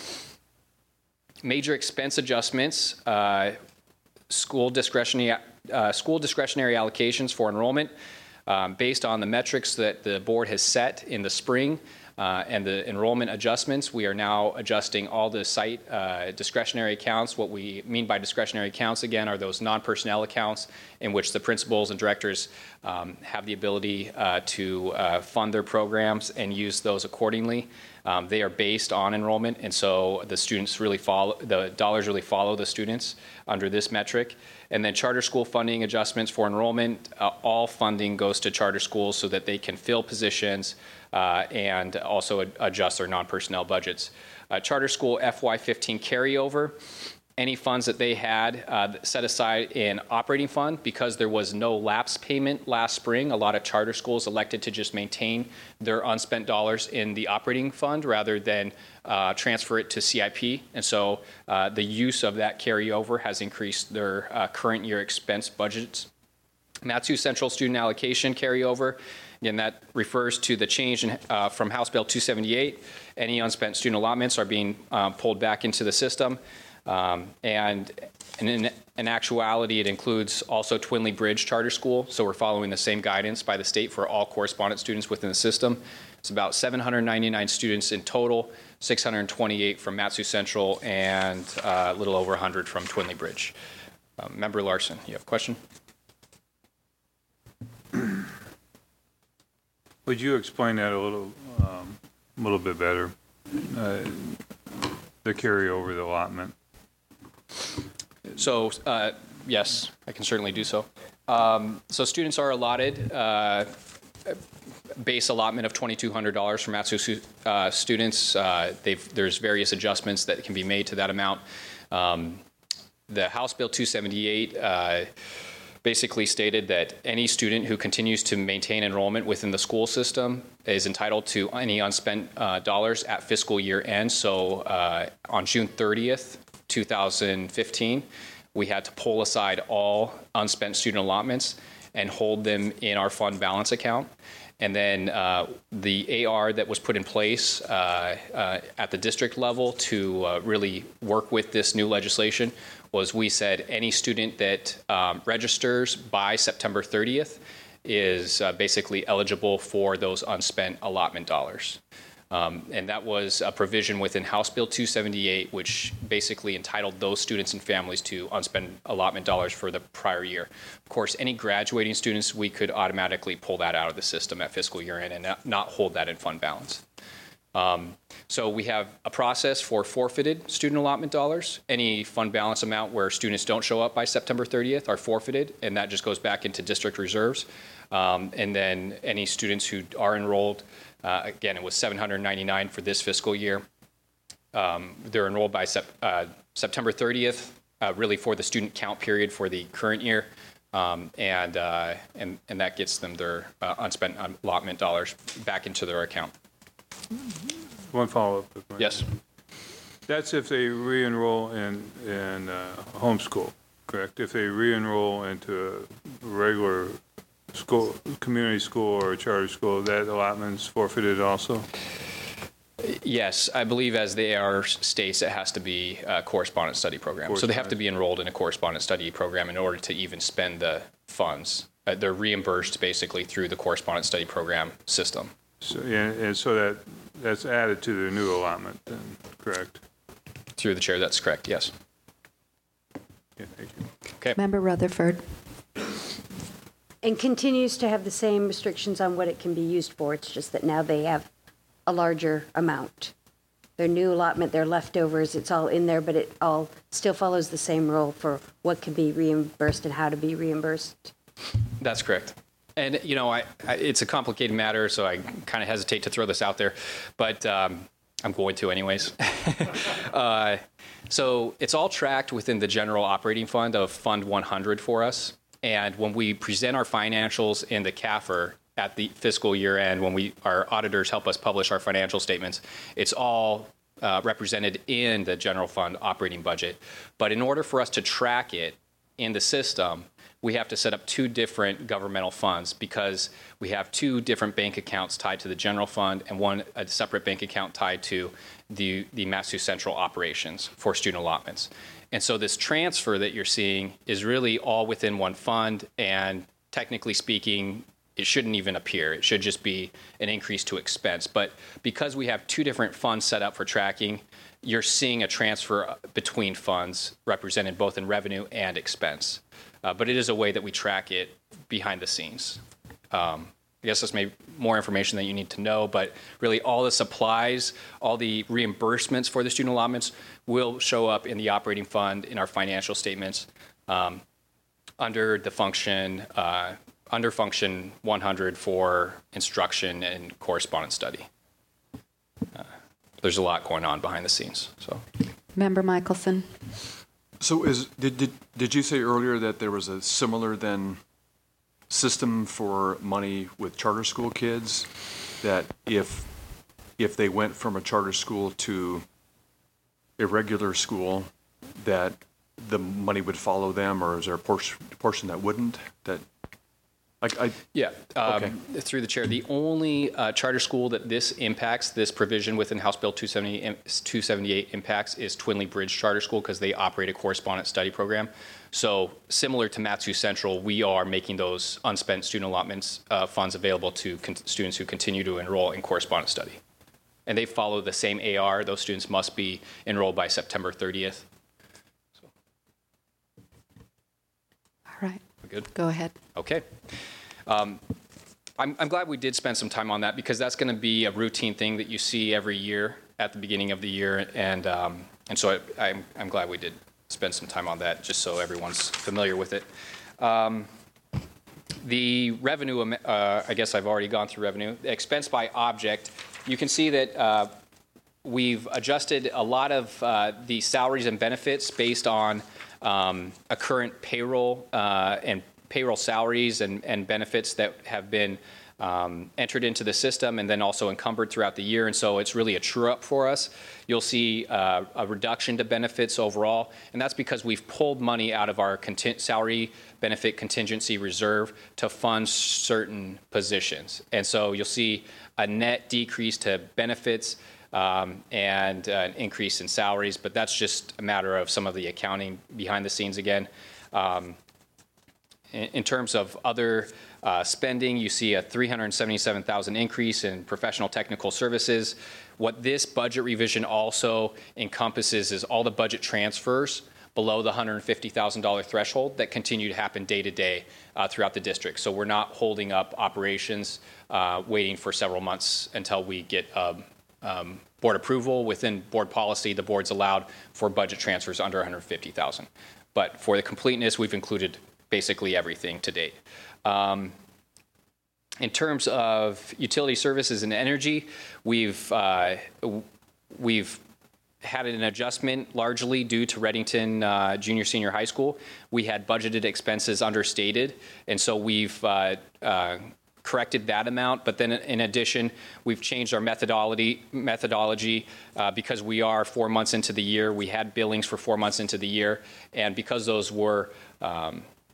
Major expense adjustments, uh, school discretionary, uh, school discretionary allocations for enrollment um, based on the metrics that the board has set in the spring. Uh, and the enrollment adjustments, we are now adjusting all the site uh, discretionary accounts. What we mean by discretionary accounts, again, are those non-personnel accounts in which the principals and directors um, have the ability uh, to uh, fund their programs and use those accordingly. Um, they are based on enrollment, and so the students really follow, the dollars really follow the students under this metric. And then charter school funding adjustments for enrollment, uh, all funding goes to charter schools so that they can fill positions uh, and also ad- adjust their non-personnel budgets. Uh, charter school F Y fifteen carryover, any funds that they had uh, set aside in operating fund, because there was no lapse payment last spring, a lot of charter schools elected to just maintain their unspent dollars in the operating fund rather than uh, transfer it to C I P. And so uh, the use of that carryover has increased their uh, current year expense budgets. Matsu Central student allocation carryover, again, that refers to the change in, uh, from House Bill two seventy-eight. Any unspent student allotments are being uh, pulled back into the system. Um, and, and in, in actuality, it includes also Twinley Bridge Charter School. So we're following the same guidance by the state for all correspondence students within the system. It's about seven hundred ninety-nine students in total, six hundred twenty-eight from Matsu Central, and uh, a little over one hundred from Twinley Bridge. Uh, Member Larson, you have a question? Would you explain that a little, um, a little bit better? Uh, the carryover, the allotment. So, uh, yes, I can certainly do so. Um, so students are allotted uh, base allotment of twenty-two hundred dollars for Matsu uh, students. Uh, they've, there's various adjustments that can be made to that amount. Um, the House Bill two seventy-eight uh, basically stated that any student who continues to maintain enrollment within the school system is entitled to any unspent uh, dollars at fiscal year end. So uh, on June thirtieth, two thousand fifteen, we had to pull aside all unspent student allotments and hold them in our fund balance account. And then uh, the A R that was put in place uh, uh, at the district level to uh, really work with this new legislation was, we said any student that um, registers by September thirtieth is uh, basically eligible for those unspent allotment dollars. Um, and that was a provision within House Bill two seventy-eight, which basically entitled those students and families to unspent allotment dollars for the prior year. Of course, any graduating students, we could automatically pull that out of the system at fiscal year end and not, not hold that in fund balance. Um, so we have a process for forfeited student allotment dollars. Any fund balance amount where students don't show up by September thirtieth are forfeited, and that just goes back into district reserves. Um, and then any students who are enrolled, uh, again, it was seven hundred ninety-nine for this fiscal year. Um, they're enrolled by sep- uh, September thirtieth, uh, really for the student count period for the current year. Um, and, uh, and, and that gets them their uh, unspent allotment dollars back into their account. One follow-up. Yes. That's if they re-enroll in, in uh, homeschool, correct? If they re-enroll into a regular school, community school or charter school, that allotment's forfeited also? Yes, I believe as the A R states, it has to be a correspondent study program. So they have to be enrolled in a correspondent study program in order to even spend the funds. Uh, They're reimbursed basically through the correspondent study program system. So, and, and so that, that's added to the new allotment then, correct? Through the chair, that's correct, yes. Yeah, thank you. Okay. Member Rutherford. And continues to have the same restrictions on what it can be used for. It's just that now they have a larger amount. Their new allotment, their leftovers, it's all in there, but it all still follows the same rule for what can be reimbursed and how to be reimbursed. That's correct. And, you know, I, I, it's a complicated matter, so I kind of hesitate to throw this out there, but um, I'm going to anyways. uh, so it's all tracked within the general operating fund of Fund one hundred for us. And when we present our financials in the C A F R at the fiscal year end, when we our auditors help us publish our financial statements, it's all uh, represented in the general fund operating budget. But in order for us to track it in the system, we have to set up two different governmental funds because we have two different bank accounts tied to the general fund and one a separate bank account tied to the, the Mat-Su Central operations for student allotments. And so this transfer that you're seeing is really all within one fund, and technically speaking, it shouldn't even appear. It should just be an increase to expense. But because we have two different funds set up for tracking, you're seeing a transfer between funds represented both in revenue and expense. Uh, but it is a way that we track it behind the scenes. Um, I guess that's maybe more information that you need to know, but really all the supplies, all the reimbursements for the student allotments will show up in the operating fund in our financial statements um, under the function, uh, under function one hundred for instruction and correspondence study. Uh, there's a lot going on behind the scenes. So, Member Michelson. So is, did, did, did you say earlier that there was a similar then system for money with charter school kids, that if, if they went from a charter school to a regular school, that the money would follow them, or is there a portion, portion that wouldn't? That, like, I, yeah, um, okay. Through the chair, the only uh, charter school that this impacts, this provision within House Bill two seventy-eight impacts, is Twinley Bridge Charter School, because they operate a correspondent study program. So similar to Mat-Su Central, we are making those unspent student allotments uh, funds available to con- students who continue to enroll in correspondent study. And they follow the same A R. Those students must be enrolled by September thirtieth. So. All right. We're good? Go ahead. Okay. Um, I'm, I'm glad we did spend some time on that, because that's going to be a routine thing that you see every year at the beginning of the year. And, um, and so I, I'm, I'm glad we did spend some time on that, just so everyone's familiar with it. Um, the revenue, uh, I guess I've already gone through revenue. The expense by object, you can see that uh, we've adjusted a lot of uh, the salaries and benefits based on um, a current payroll uh, and payroll salaries and, and benefits that have been Um, entered into the system and then also encumbered throughout the year. And so it's really a true-up for us. You'll see uh, a reduction to benefits overall, and that's because we've pulled money out of our content, salary benefit contingency reserve to fund certain positions. And so you'll see a net decrease to benefits um, and uh, an increase in salaries, but that's just a matter of some of the accounting behind the scenes again. Um, in, in terms of other Uh, spending, you see a three hundred seventy-seven thousand dollars increase in professional technical services. What this budget revision also encompasses is all the budget transfers below the one hundred fifty thousand dollars threshold that continue to happen day to day uh, throughout the district. So we're not holding up operations, uh, waiting for several months until we get um, um, board approval. Within board policy, the board's allowed for budget transfers under one hundred fifty thousand dollars. But for the completeness, we've included basically everything to date. Um, in terms of utility services and energy, we've uh, we've had an adjustment largely due to Reddington uh, Junior Senior High School. We had budgeted expenses understated, and so we've uh, uh, corrected that amount. But then, in addition, we've changed our methodology methodology uh, because we are four months into the year. We had billings for four months into the year, and because those were um,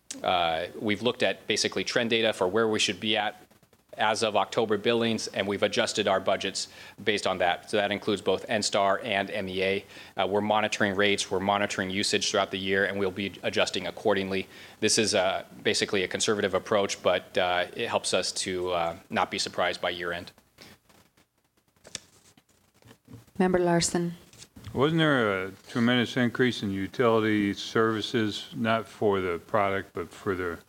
uh, we've looked at basically trend data for where we should be at as of October billings, and we've adjusted our budgets based on that. So that includes both N STAR and M E A. Uh, we're monitoring rates, we're monitoring usage throughout the year, and we'll be adjusting accordingly. This is uh, basically a conservative approach, but uh, it helps us to uh, not be surprised by year end. Member Larson. Wasn't there a tremendous increase in utility services, not for the product, but for the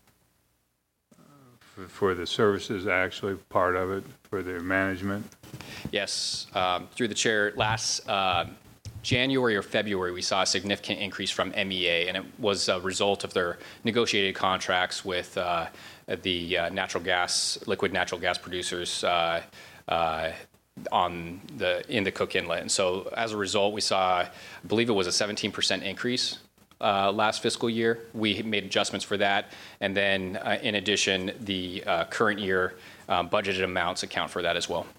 for the services, actually part of it, for their management? Yes, um, through the chair, last uh, January or February, we saw a significant increase from M E A, and it was a result of their negotiated contracts with uh, the uh, natural gas, liquid natural gas producers uh, uh, on the in the Cook Inlet. And so as a result, we saw, I believe it was a seventeen percent increase Uh, last fiscal year. We made adjustments for that, and then uh, in addition, the uh, current year um, budgeted amounts account for that as well.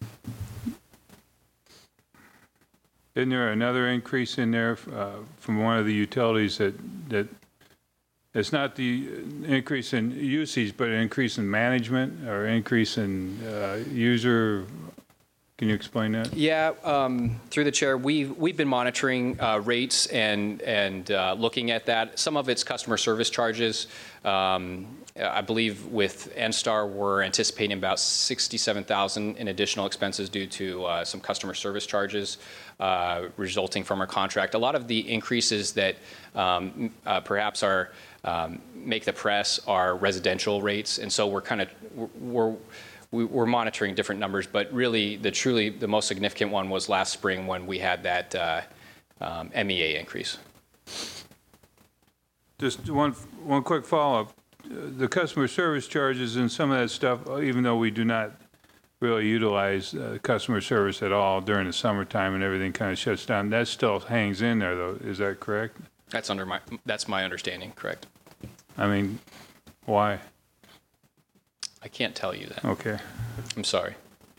Isn't there another increase in there uh, from one of the utilities that that it's not the increase in usage, but an increase in management or increase in uh, user? Can you explain that? Yeah, um, through the chair, we've we've been monitoring uh, rates and and uh, looking at that. Some of it's customer service charges. Um, I believe with N STAR, we're anticipating about sixty-seven thousand in additional expenses due to uh, some customer service charges uh, resulting from our contract. A lot of the increases that um, uh, perhaps are um, make the press are residential rates, and so we're kind of we're. We're monitoring different numbers, but really, the truly the most significant one was last spring when we had that uh, um, M E A increase. Just one one quick follow-up. The customer service charges and some of that stuff, even though we do not really utilize uh, customer service at all during the summertime and everything kind of shuts down, that still hangs in there, though. Is that correct? That's under my that's my understanding. Correct. I mean, why? I can't tell you that. Okay. I'm sorry.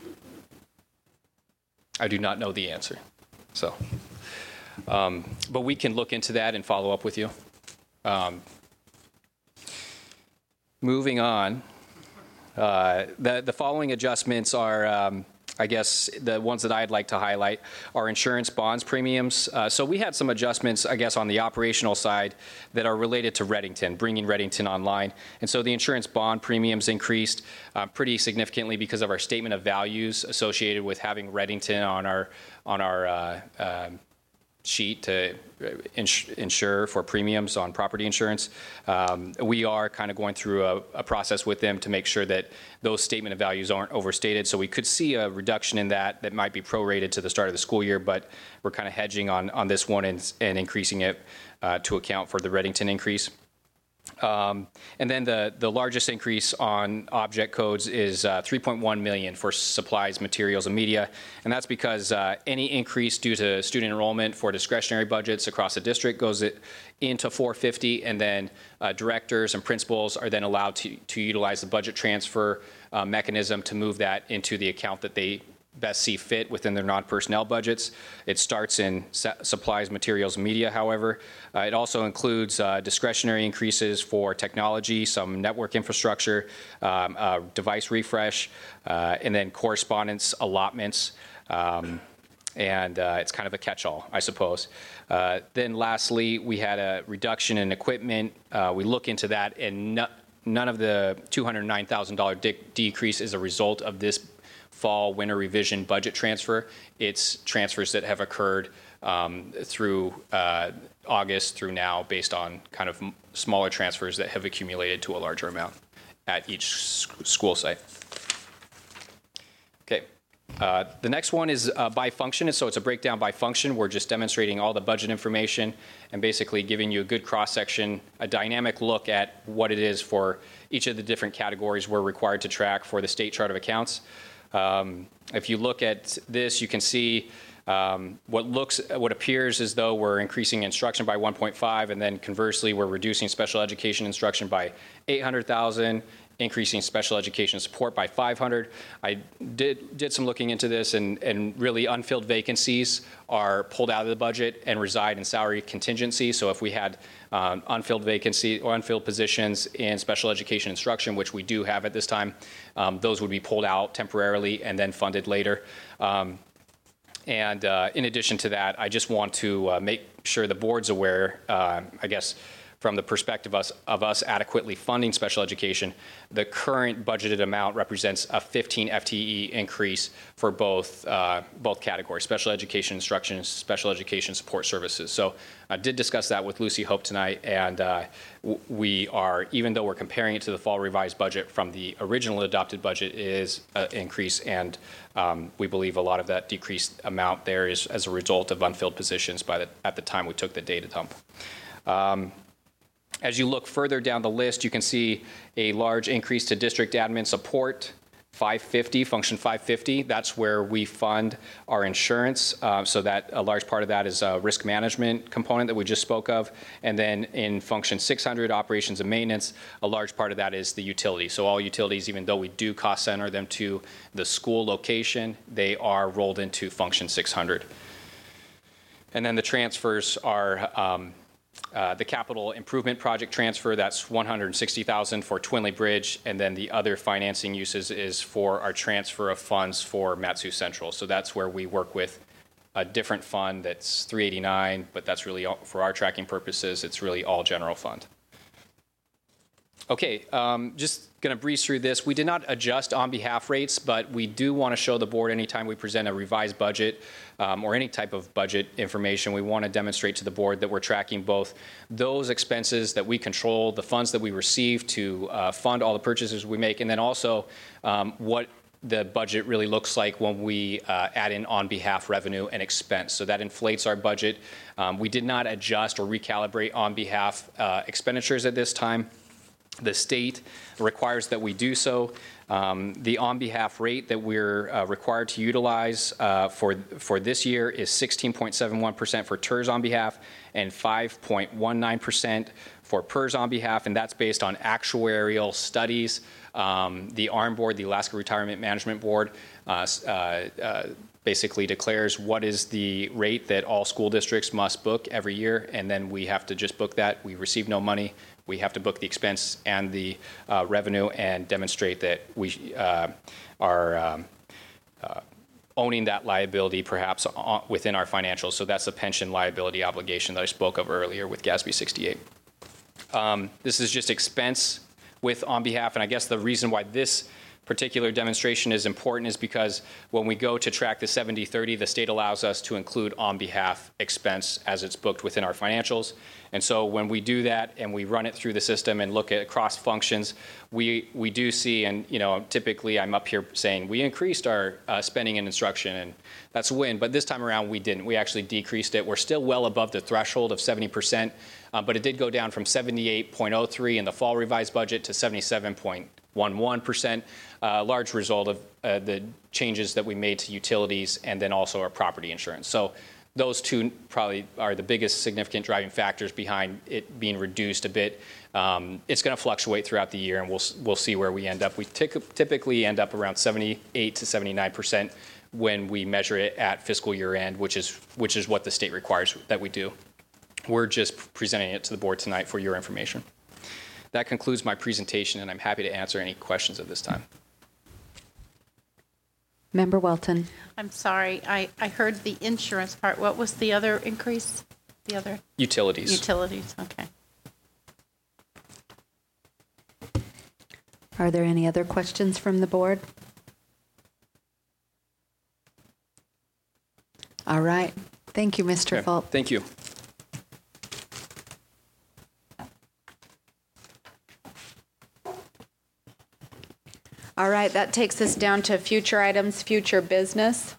I do not know the answer. So, um, but we can look into that and follow up with you. Um, moving on, uh, the the following adjustments are, um, I guess, the ones that I'd like to highlight are insurance bonds premiums. Uh, so we had some adjustments, I guess, on the operational side that are related to Reddington, bringing Reddington online. And so the insurance bond premiums increased uh, pretty significantly because of our statement of values associated with having Reddington on our on our uh, uh, sheet to ins- insure for premiums on property insurance. Um, we are kind of going through a, a process with them to make sure that those statement of values aren't overstated. So we could see a reduction in that that might be prorated to the start of the school year, but we're kind of hedging on, on this one and, and increasing it uh, to account for the Reddington increase. Um, and then the, the largest increase on object codes is uh, three point one million dollars for supplies, materials, and media. And that's because uh, any increase due to student enrollment for discretionary budgets across the district goes it into four fifty, and then uh, directors and principals are then allowed to, to utilize the budget transfer uh, mechanism to move that into the account that they best see fit within their non-personnel budgets. It starts in supplies, materials, and media, however. Uh, it also includes uh, discretionary increases for technology, some network infrastructure, um, uh, device refresh, uh, and then correspondence allotments. Um, and uh, it's kind of a catch-all, I suppose. Uh, then lastly, we had a reduction in equipment. Uh, we look into that, and no, none of the two hundred nine thousand dollars de- decrease is a result of this fall winter revision budget transfer. It's transfers that have occurred um, through uh, August through now based on kind of m- smaller transfers that have accumulated to a larger amount at each s- school site. Okay. Uh, the next one is uh, by function, and so it's a breakdown by function. We're just demonstrating all the budget information and basically giving you a good cross-section, a dynamic look at what it is for each of the different categories we're required to track for the state chart of accounts. Um, if you look at this, you can see um, what looks, what appears as though we're increasing instruction by one point five, and then conversely, we're reducing special education instruction by eight hundred thousand, increasing special education support by five hundred. I did did some looking into this, and, and really unfilled vacancies are pulled out of the budget and reside in salary contingency. So if we had um, unfilled vacancy or unfilled positions in special education instruction, which we do have at this time, um, those would be pulled out temporarily and then funded later. Um, and uh, in addition to that, I just want to uh, make sure the board's aware, uh, I guess, from the perspective of us, of us adequately funding special education, the current budgeted amount represents a fifteen F T E increase for both uh, both categories, special education instruction and special education support services. So I did discuss that with Lucy Hope tonight, and uh, we are, even though we're comparing it to the fall revised budget from the original adopted budget, is an increase, and um, we believe a lot of that decreased amount there is as a result of unfilled positions by the, at the time we took the data dump. Um, As you look further down the list, you can see a large increase to district admin support, five fifty, function five fifty. That's where we fund our insurance. Uh, so that a large part of that is a risk management component that we just spoke of. And then in function six hundred, operations and maintenance, a large part of that is the utility. So all utilities, even though we do cost center them to the school location, they are rolled into function six hundred. And then the transfers are um, Uh, the capital improvement project transfer, that's one hundred sixty thousand dollars for Twinley Bridge, and then the other financing uses is for our transfer of funds for Mat-Su Central. So that's where we work with a different fund that's three eighty-nine, but that's really, all, for our tracking purposes, it's really all general fund. Okay, um, just going to breeze through this. We did not adjust on behalf rates, but we do want to show the board anytime we present a revised budget um, or any type of budget information, we want to demonstrate to the board that we're tracking both those expenses that we control, the funds that we receive to uh, fund all the purchases we make, and then also um, what the budget really looks like when we uh, add in on behalf revenue and expense. So that inflates our budget. Um, we did not adjust or recalibrate on behalf uh, expenditures at this time. The state requires that we do so. Um, the on-behalf rate that we're uh, required to utilize uh, for, for this year is sixteen point seven one percent for T E R S on behalf and five point one nine percent for P E R S on behalf, and that's based on actuarial studies. Um, the A R M board, the Alaska Retirement Management Board, uh, uh, uh, basically declares what is the rate that all school districts must book every year, and then we have to just book that. We receive no money. We have to book the expense and the uh, revenue and demonstrate that we uh, are um, uh, owning that liability perhaps on, within our financials. So that's the pension liability obligation that I spoke of earlier with GASB sixty-eight. Um, this is just expense with on behalf, and I guess the reason why this particular demonstration is important is because when we go to track the seventy thirty, the state allows us to include on behalf expense as it's booked within our financials. And so when we do that and we run it through the system and look at across functions, we we do see, and you know, typically I'm up here saying we increased our uh, spending in instruction, and that's a win. But this time around we didn't. We actually decreased it. We're still well above the threshold of seventy percent, uh, but it did go down from seventy-eight point oh three in the fall revised budget to seventy-seven point one one percent, a uh, large result of uh, the changes that we made to utilities and then also our property insurance. So those two probably are the biggest significant driving factors behind it being reduced a bit. Um, it's going to fluctuate throughout the year, and we'll we'll see where we end up. We typically end up around seventy-eight to seventy-nine percent when we measure it at fiscal year end, which is which is what the state requires that we do. We're just presenting it to the board tonight for your information. That concludes my presentation, and I'm happy to answer any questions at this time. Member Welton. I'm sorry, I, I heard the insurance part. What was the other increase? The other? Utilities. Utilities, okay. Are there any other questions from the board? All right. Thank you, Mister Okay. Fulp. Thank you. All right, that takes us down to future items, future business.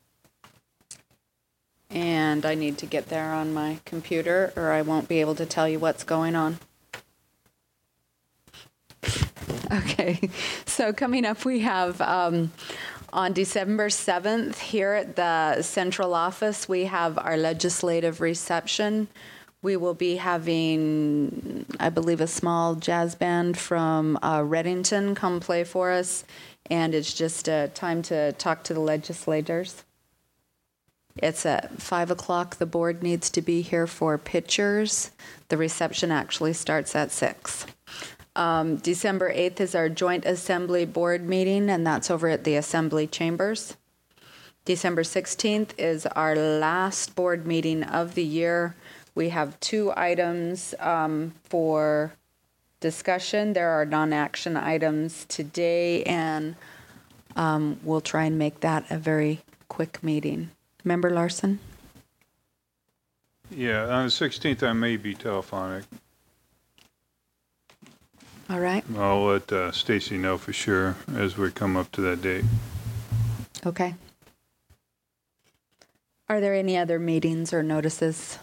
And I need to get there on my computer or I won't be able to tell you what's going on. Okay, so coming up we have um, on December seventh here at the central office, we have our legislative reception We will be having, I believe, a small jazz band from uh, Reddington come play for us, and it's just a time to talk to the legislators. It's at five o'clock. The board needs to be here for pictures. The reception actually starts at six. Um, December eighth is our joint assembly board meeting, and that's over at the assembly chambers. December sixteenth is our last board meeting of the year. We have two items um, for discussion. There are non-action items today, and um, we'll try and make that a very quick meeting. Member Larson? Yeah, on the sixteenth, I may be telephonic. All right. I'll let uh, Stacy know for sure as we come up to that date. Okay. Are there any other meetings or notices?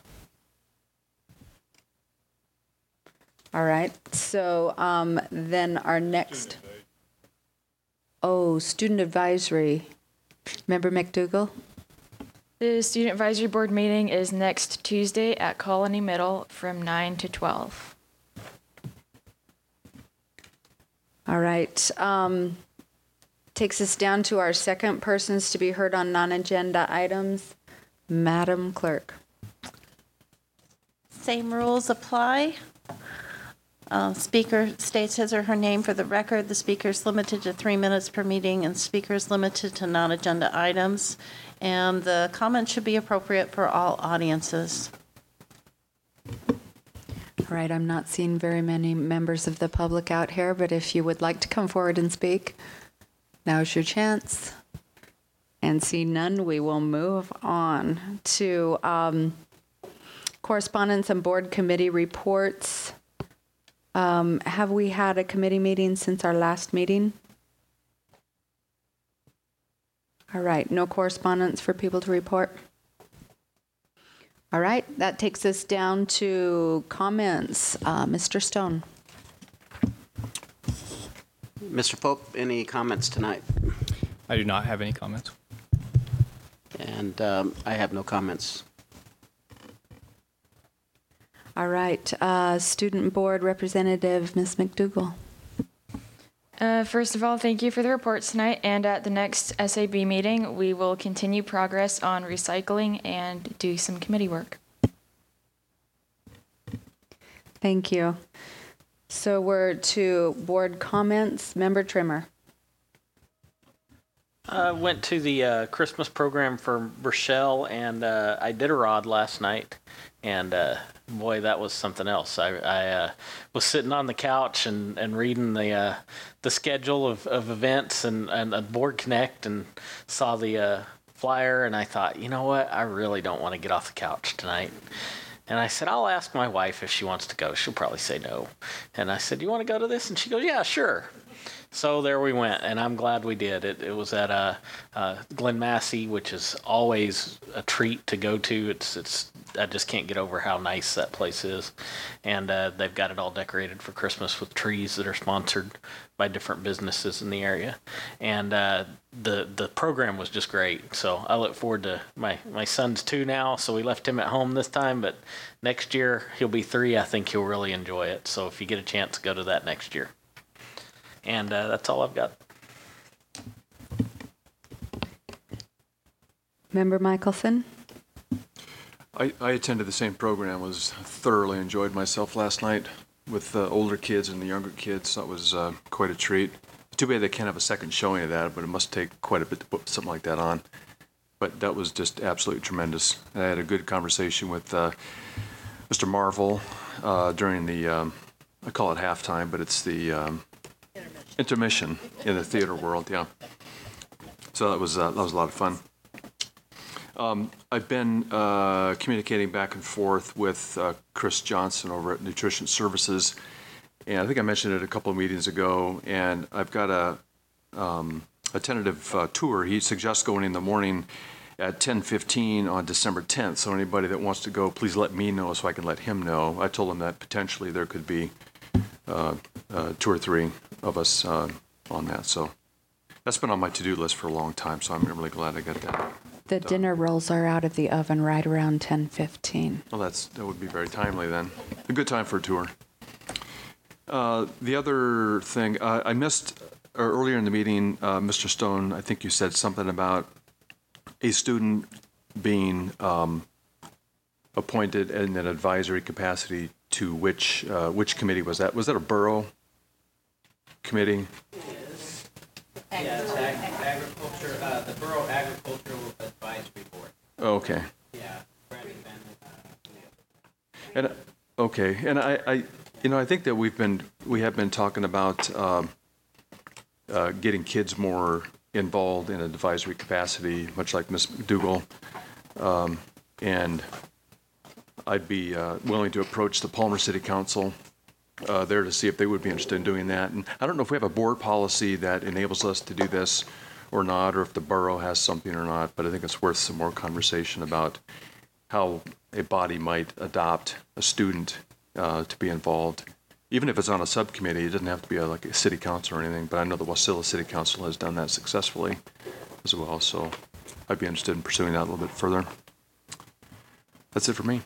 All right. So um, then our next. Oh, student advisory. Member McDougall? The Student Advisory Board meeting is next Tuesday at Colony Middle from nine to twelve. All right. Um, takes us down to our second persons to be heard on non-agenda items. Madam Clerk. Same rules apply. Uh, Speaker states his or her name for the record. The speaker is limited to three minutes per meeting, and speakers limited to non-agenda items. And the comment should be appropriate for all audiences. All right, I'm not seeing very many members of the public out here, but if you would like to come forward and speak, now's your chance. And see none, we will move on to um, correspondence and board committee reports. Um, have we had a committee meeting since our last meeting? All right, no correspondence for people to report. All right, that takes us down to comments. Uh, Mister Stone. Mister Pope, any comments tonight? I do not have any comments. And um, I have no comments. All right, uh, Student Board Representative, Miz McDougall. Uh, first of all, thank you for the reports tonight, and at the next S A B meeting, we will continue progress on recycling and do some committee work. Thank you. So we're to board comments. Member Trimmer. I went to the uh, Christmas program for Rochelle and uh, Iditarod last night, and uh, boy, that was something else. I, I uh, was sitting on the couch and, and reading the uh, the schedule of, of events and, and uh, Board Connect, and saw the uh, flyer, and I thought, you know what, I really don't want to get off the couch tonight. And I said, I'll ask my wife if she wants to go. She'll probably say no. And I said, you want to go to this? And she goes, yeah, sure. So there we went, and I'm glad we did. It, it was at uh, uh, Glen Massey, which is always a treat to go to. It's it's I just can't get over how nice that place is, and uh, they've got it all decorated for Christmas with trees that are sponsored by different businesses in the area, and uh, the the program was just great. So I look forward to my my son's two now, so we left him at home this time, but next year he'll be three. I think he'll really enjoy it. So if you get a chance, go to that next year. And uh, that's all I've got. Member Michelson. I, I attended the same program, was thoroughly enjoyed myself last night with the older kids and the younger kids. That was uh, quite a treat. Too bad they can't have a second showing of that, but it must take quite a bit to put something like that on. But that was just absolutely tremendous. I had a good conversation with uh, Mister Marvel uh, during the, um, I call it halftime, but it's the um, intermission in the theater world, yeah. So that was uh, that was a lot of fun. Um, I've been uh, communicating back and forth with uh, Chris Johnson over at Nutrition Services, and I think I mentioned it a couple of meetings ago. And I've got a um, a tentative uh, tour. He suggests going in the morning at ten fifteen on December tenth. So anybody that wants to go, please let me know so I can let him know. I told him that potentially there could be uh, uh, two or three of us uh, on that. So that's been on my to-do list for a long time, so I'm really glad I got that The dinner rolls are out of the oven right around ten fifteen. Well, that's, that would be very timely then. A good time for a tour. Uh, The other thing, uh, I missed, or earlier in the meeting, uh, Mister Stone, I think you said something about a student being um, appointed in an advisory capacity to which, uh, which committee was that? Was that a borough committee? Yeah, it's ag- agriculture, uh, the Borough Agricultural Advisory Board. Okay. Yeah. Brandon Van- And, okay, and I, I, you know, I think that we've been, we have been talking about um, uh, getting kids more involved in an advisory capacity, much like Miz McDougall. Um, and I'd be uh, willing to approach the Palmer City Council uh, there to see if they would be interested in doing that. And I don't know if we have a board policy that enables us to do this or not, or if the borough has something or not, but I think it's worth some more conversation about how a body might adopt a student uh, to be involved. Even if it's on a subcommittee, it doesn't have to be a, like a city council or anything, but I know the Wasilla City Council has done that successfully as well, so I'd be interested in pursuing that a little bit further. That's it for me.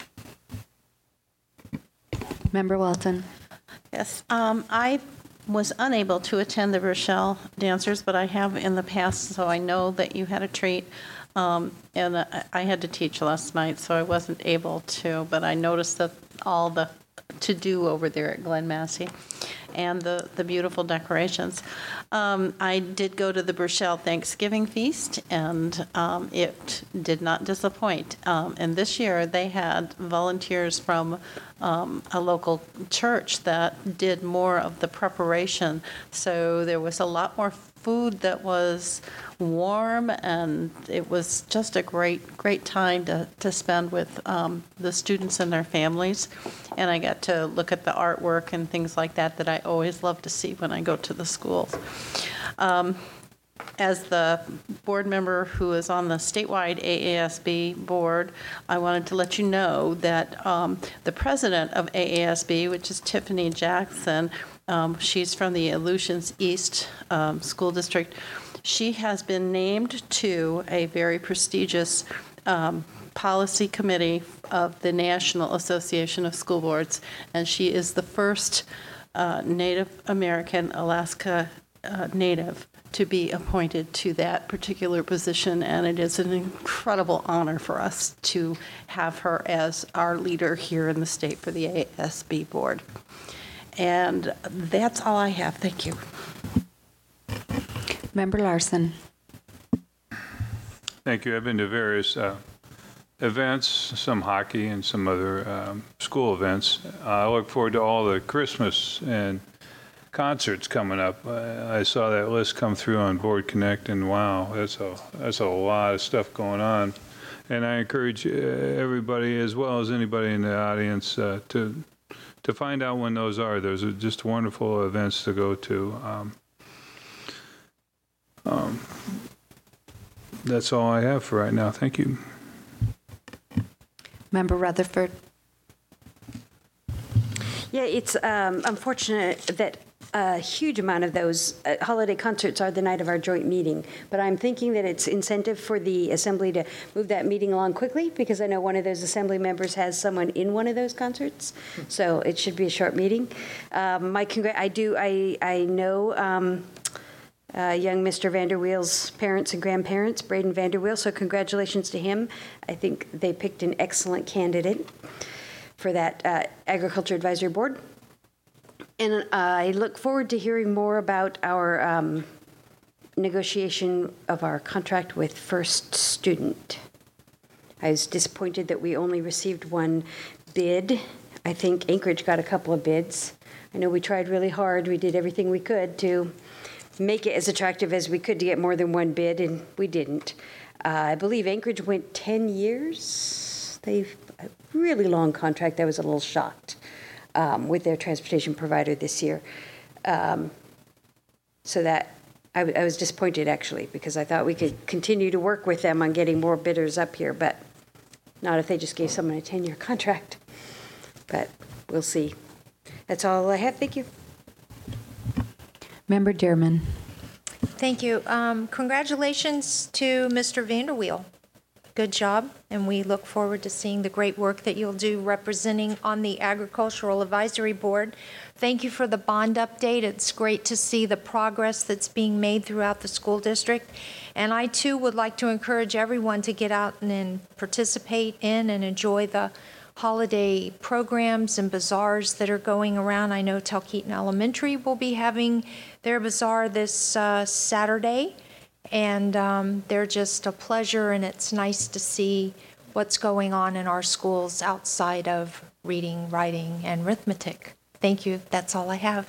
Member Walton. Yes, um, I was unable to attend the Rochelle Dancers, but I have in the past, so I know that you had a treat. Um, and I, I had to teach last night, so I wasn't able to, but I noticed that all the to-do over there at Glen Massey and the, the beautiful decorations. Um, I did go to the Rochelle Thanksgiving Feast, and um, it did not disappoint. Um, and this year, they had volunteers from um, a local church that did more of the preparation. So there was a lot more food that was warm, and it was just a great, great time to, to spend with um, the students and their families. And I got to look at the artwork and things like that that I always love to see when I go to the schools. Um, as the board member who is on the statewide A A S B board, I wanted to let you know that um, the president of A A S B, which is Tiffany Jackson, um, she's from the Aleutians East um, School District. She has been named to a very prestigious um, policy committee of the National Association of School Boards, and she is the first uh, Native American Alaska uh, Native to be appointed to that particular position, and it is an incredible honor for us to have her as our leader here in the state for the A A S B board. And that's all I have. Thank you. Member Larson. Thank you. I've been to various uh, events, some hockey and some other um, school events. Uh, I look forward to all the Christmas and concerts coming up. I, I saw that list come through on Board Connect, and wow, that's a that's a lot of stuff going on. And I encourage uh, everybody, as well as anybody in the audience, uh, to to find out when those are. Those are just wonderful events to go to. Um, um, that's all I have for right now. Thank you. Member Rutherford. Yeah, it's um, unfortunate that a huge amount of those uh, holiday concerts are the night of our joint meeting. But I'm thinking that it's incentive for the assembly to move that meeting along quickly, because I know one of those assembly members has someone in one of those concerts. So it should be a short meeting. Um, my congr- I do, I, I know um, uh, young Mister Vanderweel's parents and grandparents, Braden Vanderweel, so congratulations to him. I think they picked an excellent candidate for that uh, Agriculture Advisory Board. And uh, I look forward to hearing more about our um, negotiation of our contract with First Student. I was disappointed that we only received one bid. I think Anchorage got a couple of bids. I know we tried really hard. We did everything we could to make it as attractive as we could to get more than one bid, and we didn't. Uh, I believe Anchorage went ten years. They've a really long contract. I was a little shocked. Um, with their transportation provider this year. Um, so that, I, I was disappointed actually, because I thought we could continue to work with them on getting more bidders up here, but not if they just gave someone a ten-year contract. But we'll see. That's all I have. Thank you. Member Dearman. Thank you. Um, congratulations to Mister Vanderweel. good job, and we look forward to seeing the great work that you'll do representing on the Agricultural Advisory Board. Thank you for the bond update. It's great to see the progress that's being made throughout the school district. And I, too, would like to encourage everyone to get out and, and participate in and enjoy the holiday programs and bazaars that are going around. I know Talkeeton Elementary will be having their bazaar this uh, Saturday, and um, they're just a pleasure, and it's nice to see what's going on in our schools outside of reading, writing, and arithmetic. Thank you. That's all I have.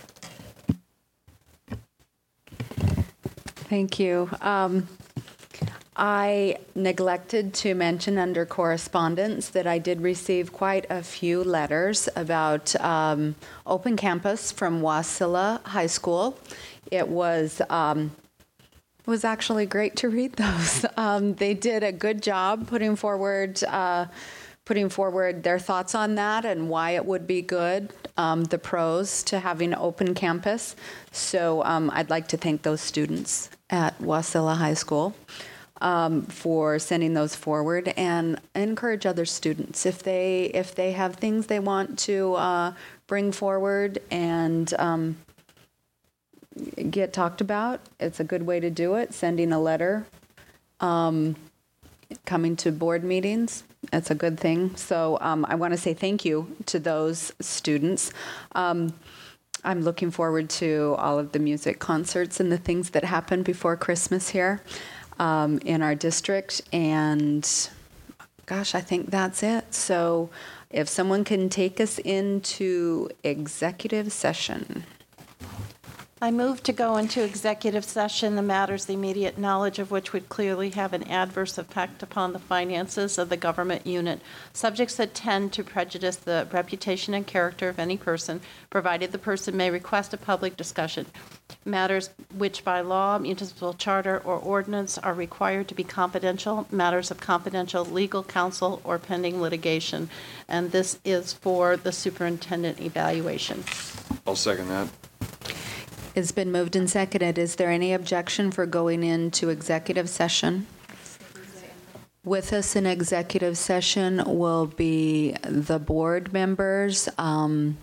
Thank you. Um, I neglected to mention under correspondence that I did receive quite a few letters about um, open campus from Wasilla High School. It was um, it was actually great to read those. Um, they did a good job putting forward uh, putting forward their thoughts on that and why it would be good, um, the pros to having open campus. So um, I'd like to thank those students at Wasilla High School um, for sending those forward, and encourage other students if they if they have things they want to uh, bring forward and um, get talked about. It's a good way to do it. Sending a letter, um, coming to board meetings. It's a good thing. So um, I want to say thank you to those students. Um, I'm looking forward to all of the music concerts and the things that happen before Christmas here um, in our district. And gosh, I think that's it. So if someone can take us into executive session. I move to go into executive session, the matters the immediate knowledge of which would clearly have an adverse effect upon the finances of the government unit, subjects that tend to prejudice the reputation and character of any person, provided the person may request a public discussion. Matters which by law, municipal charter, or ordinance are required to be confidential, matters of confidential legal counsel or pending litigation. And this is for the superintendent evaluation. I'll second that. It's been moved and seconded. Is there any objection for going into executive session? With us in executive session will be the board members, um,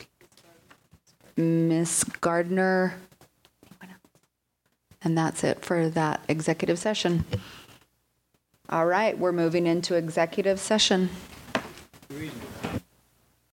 Miz Gardner, and that's it for that executive session. All right, we're moving into executive session.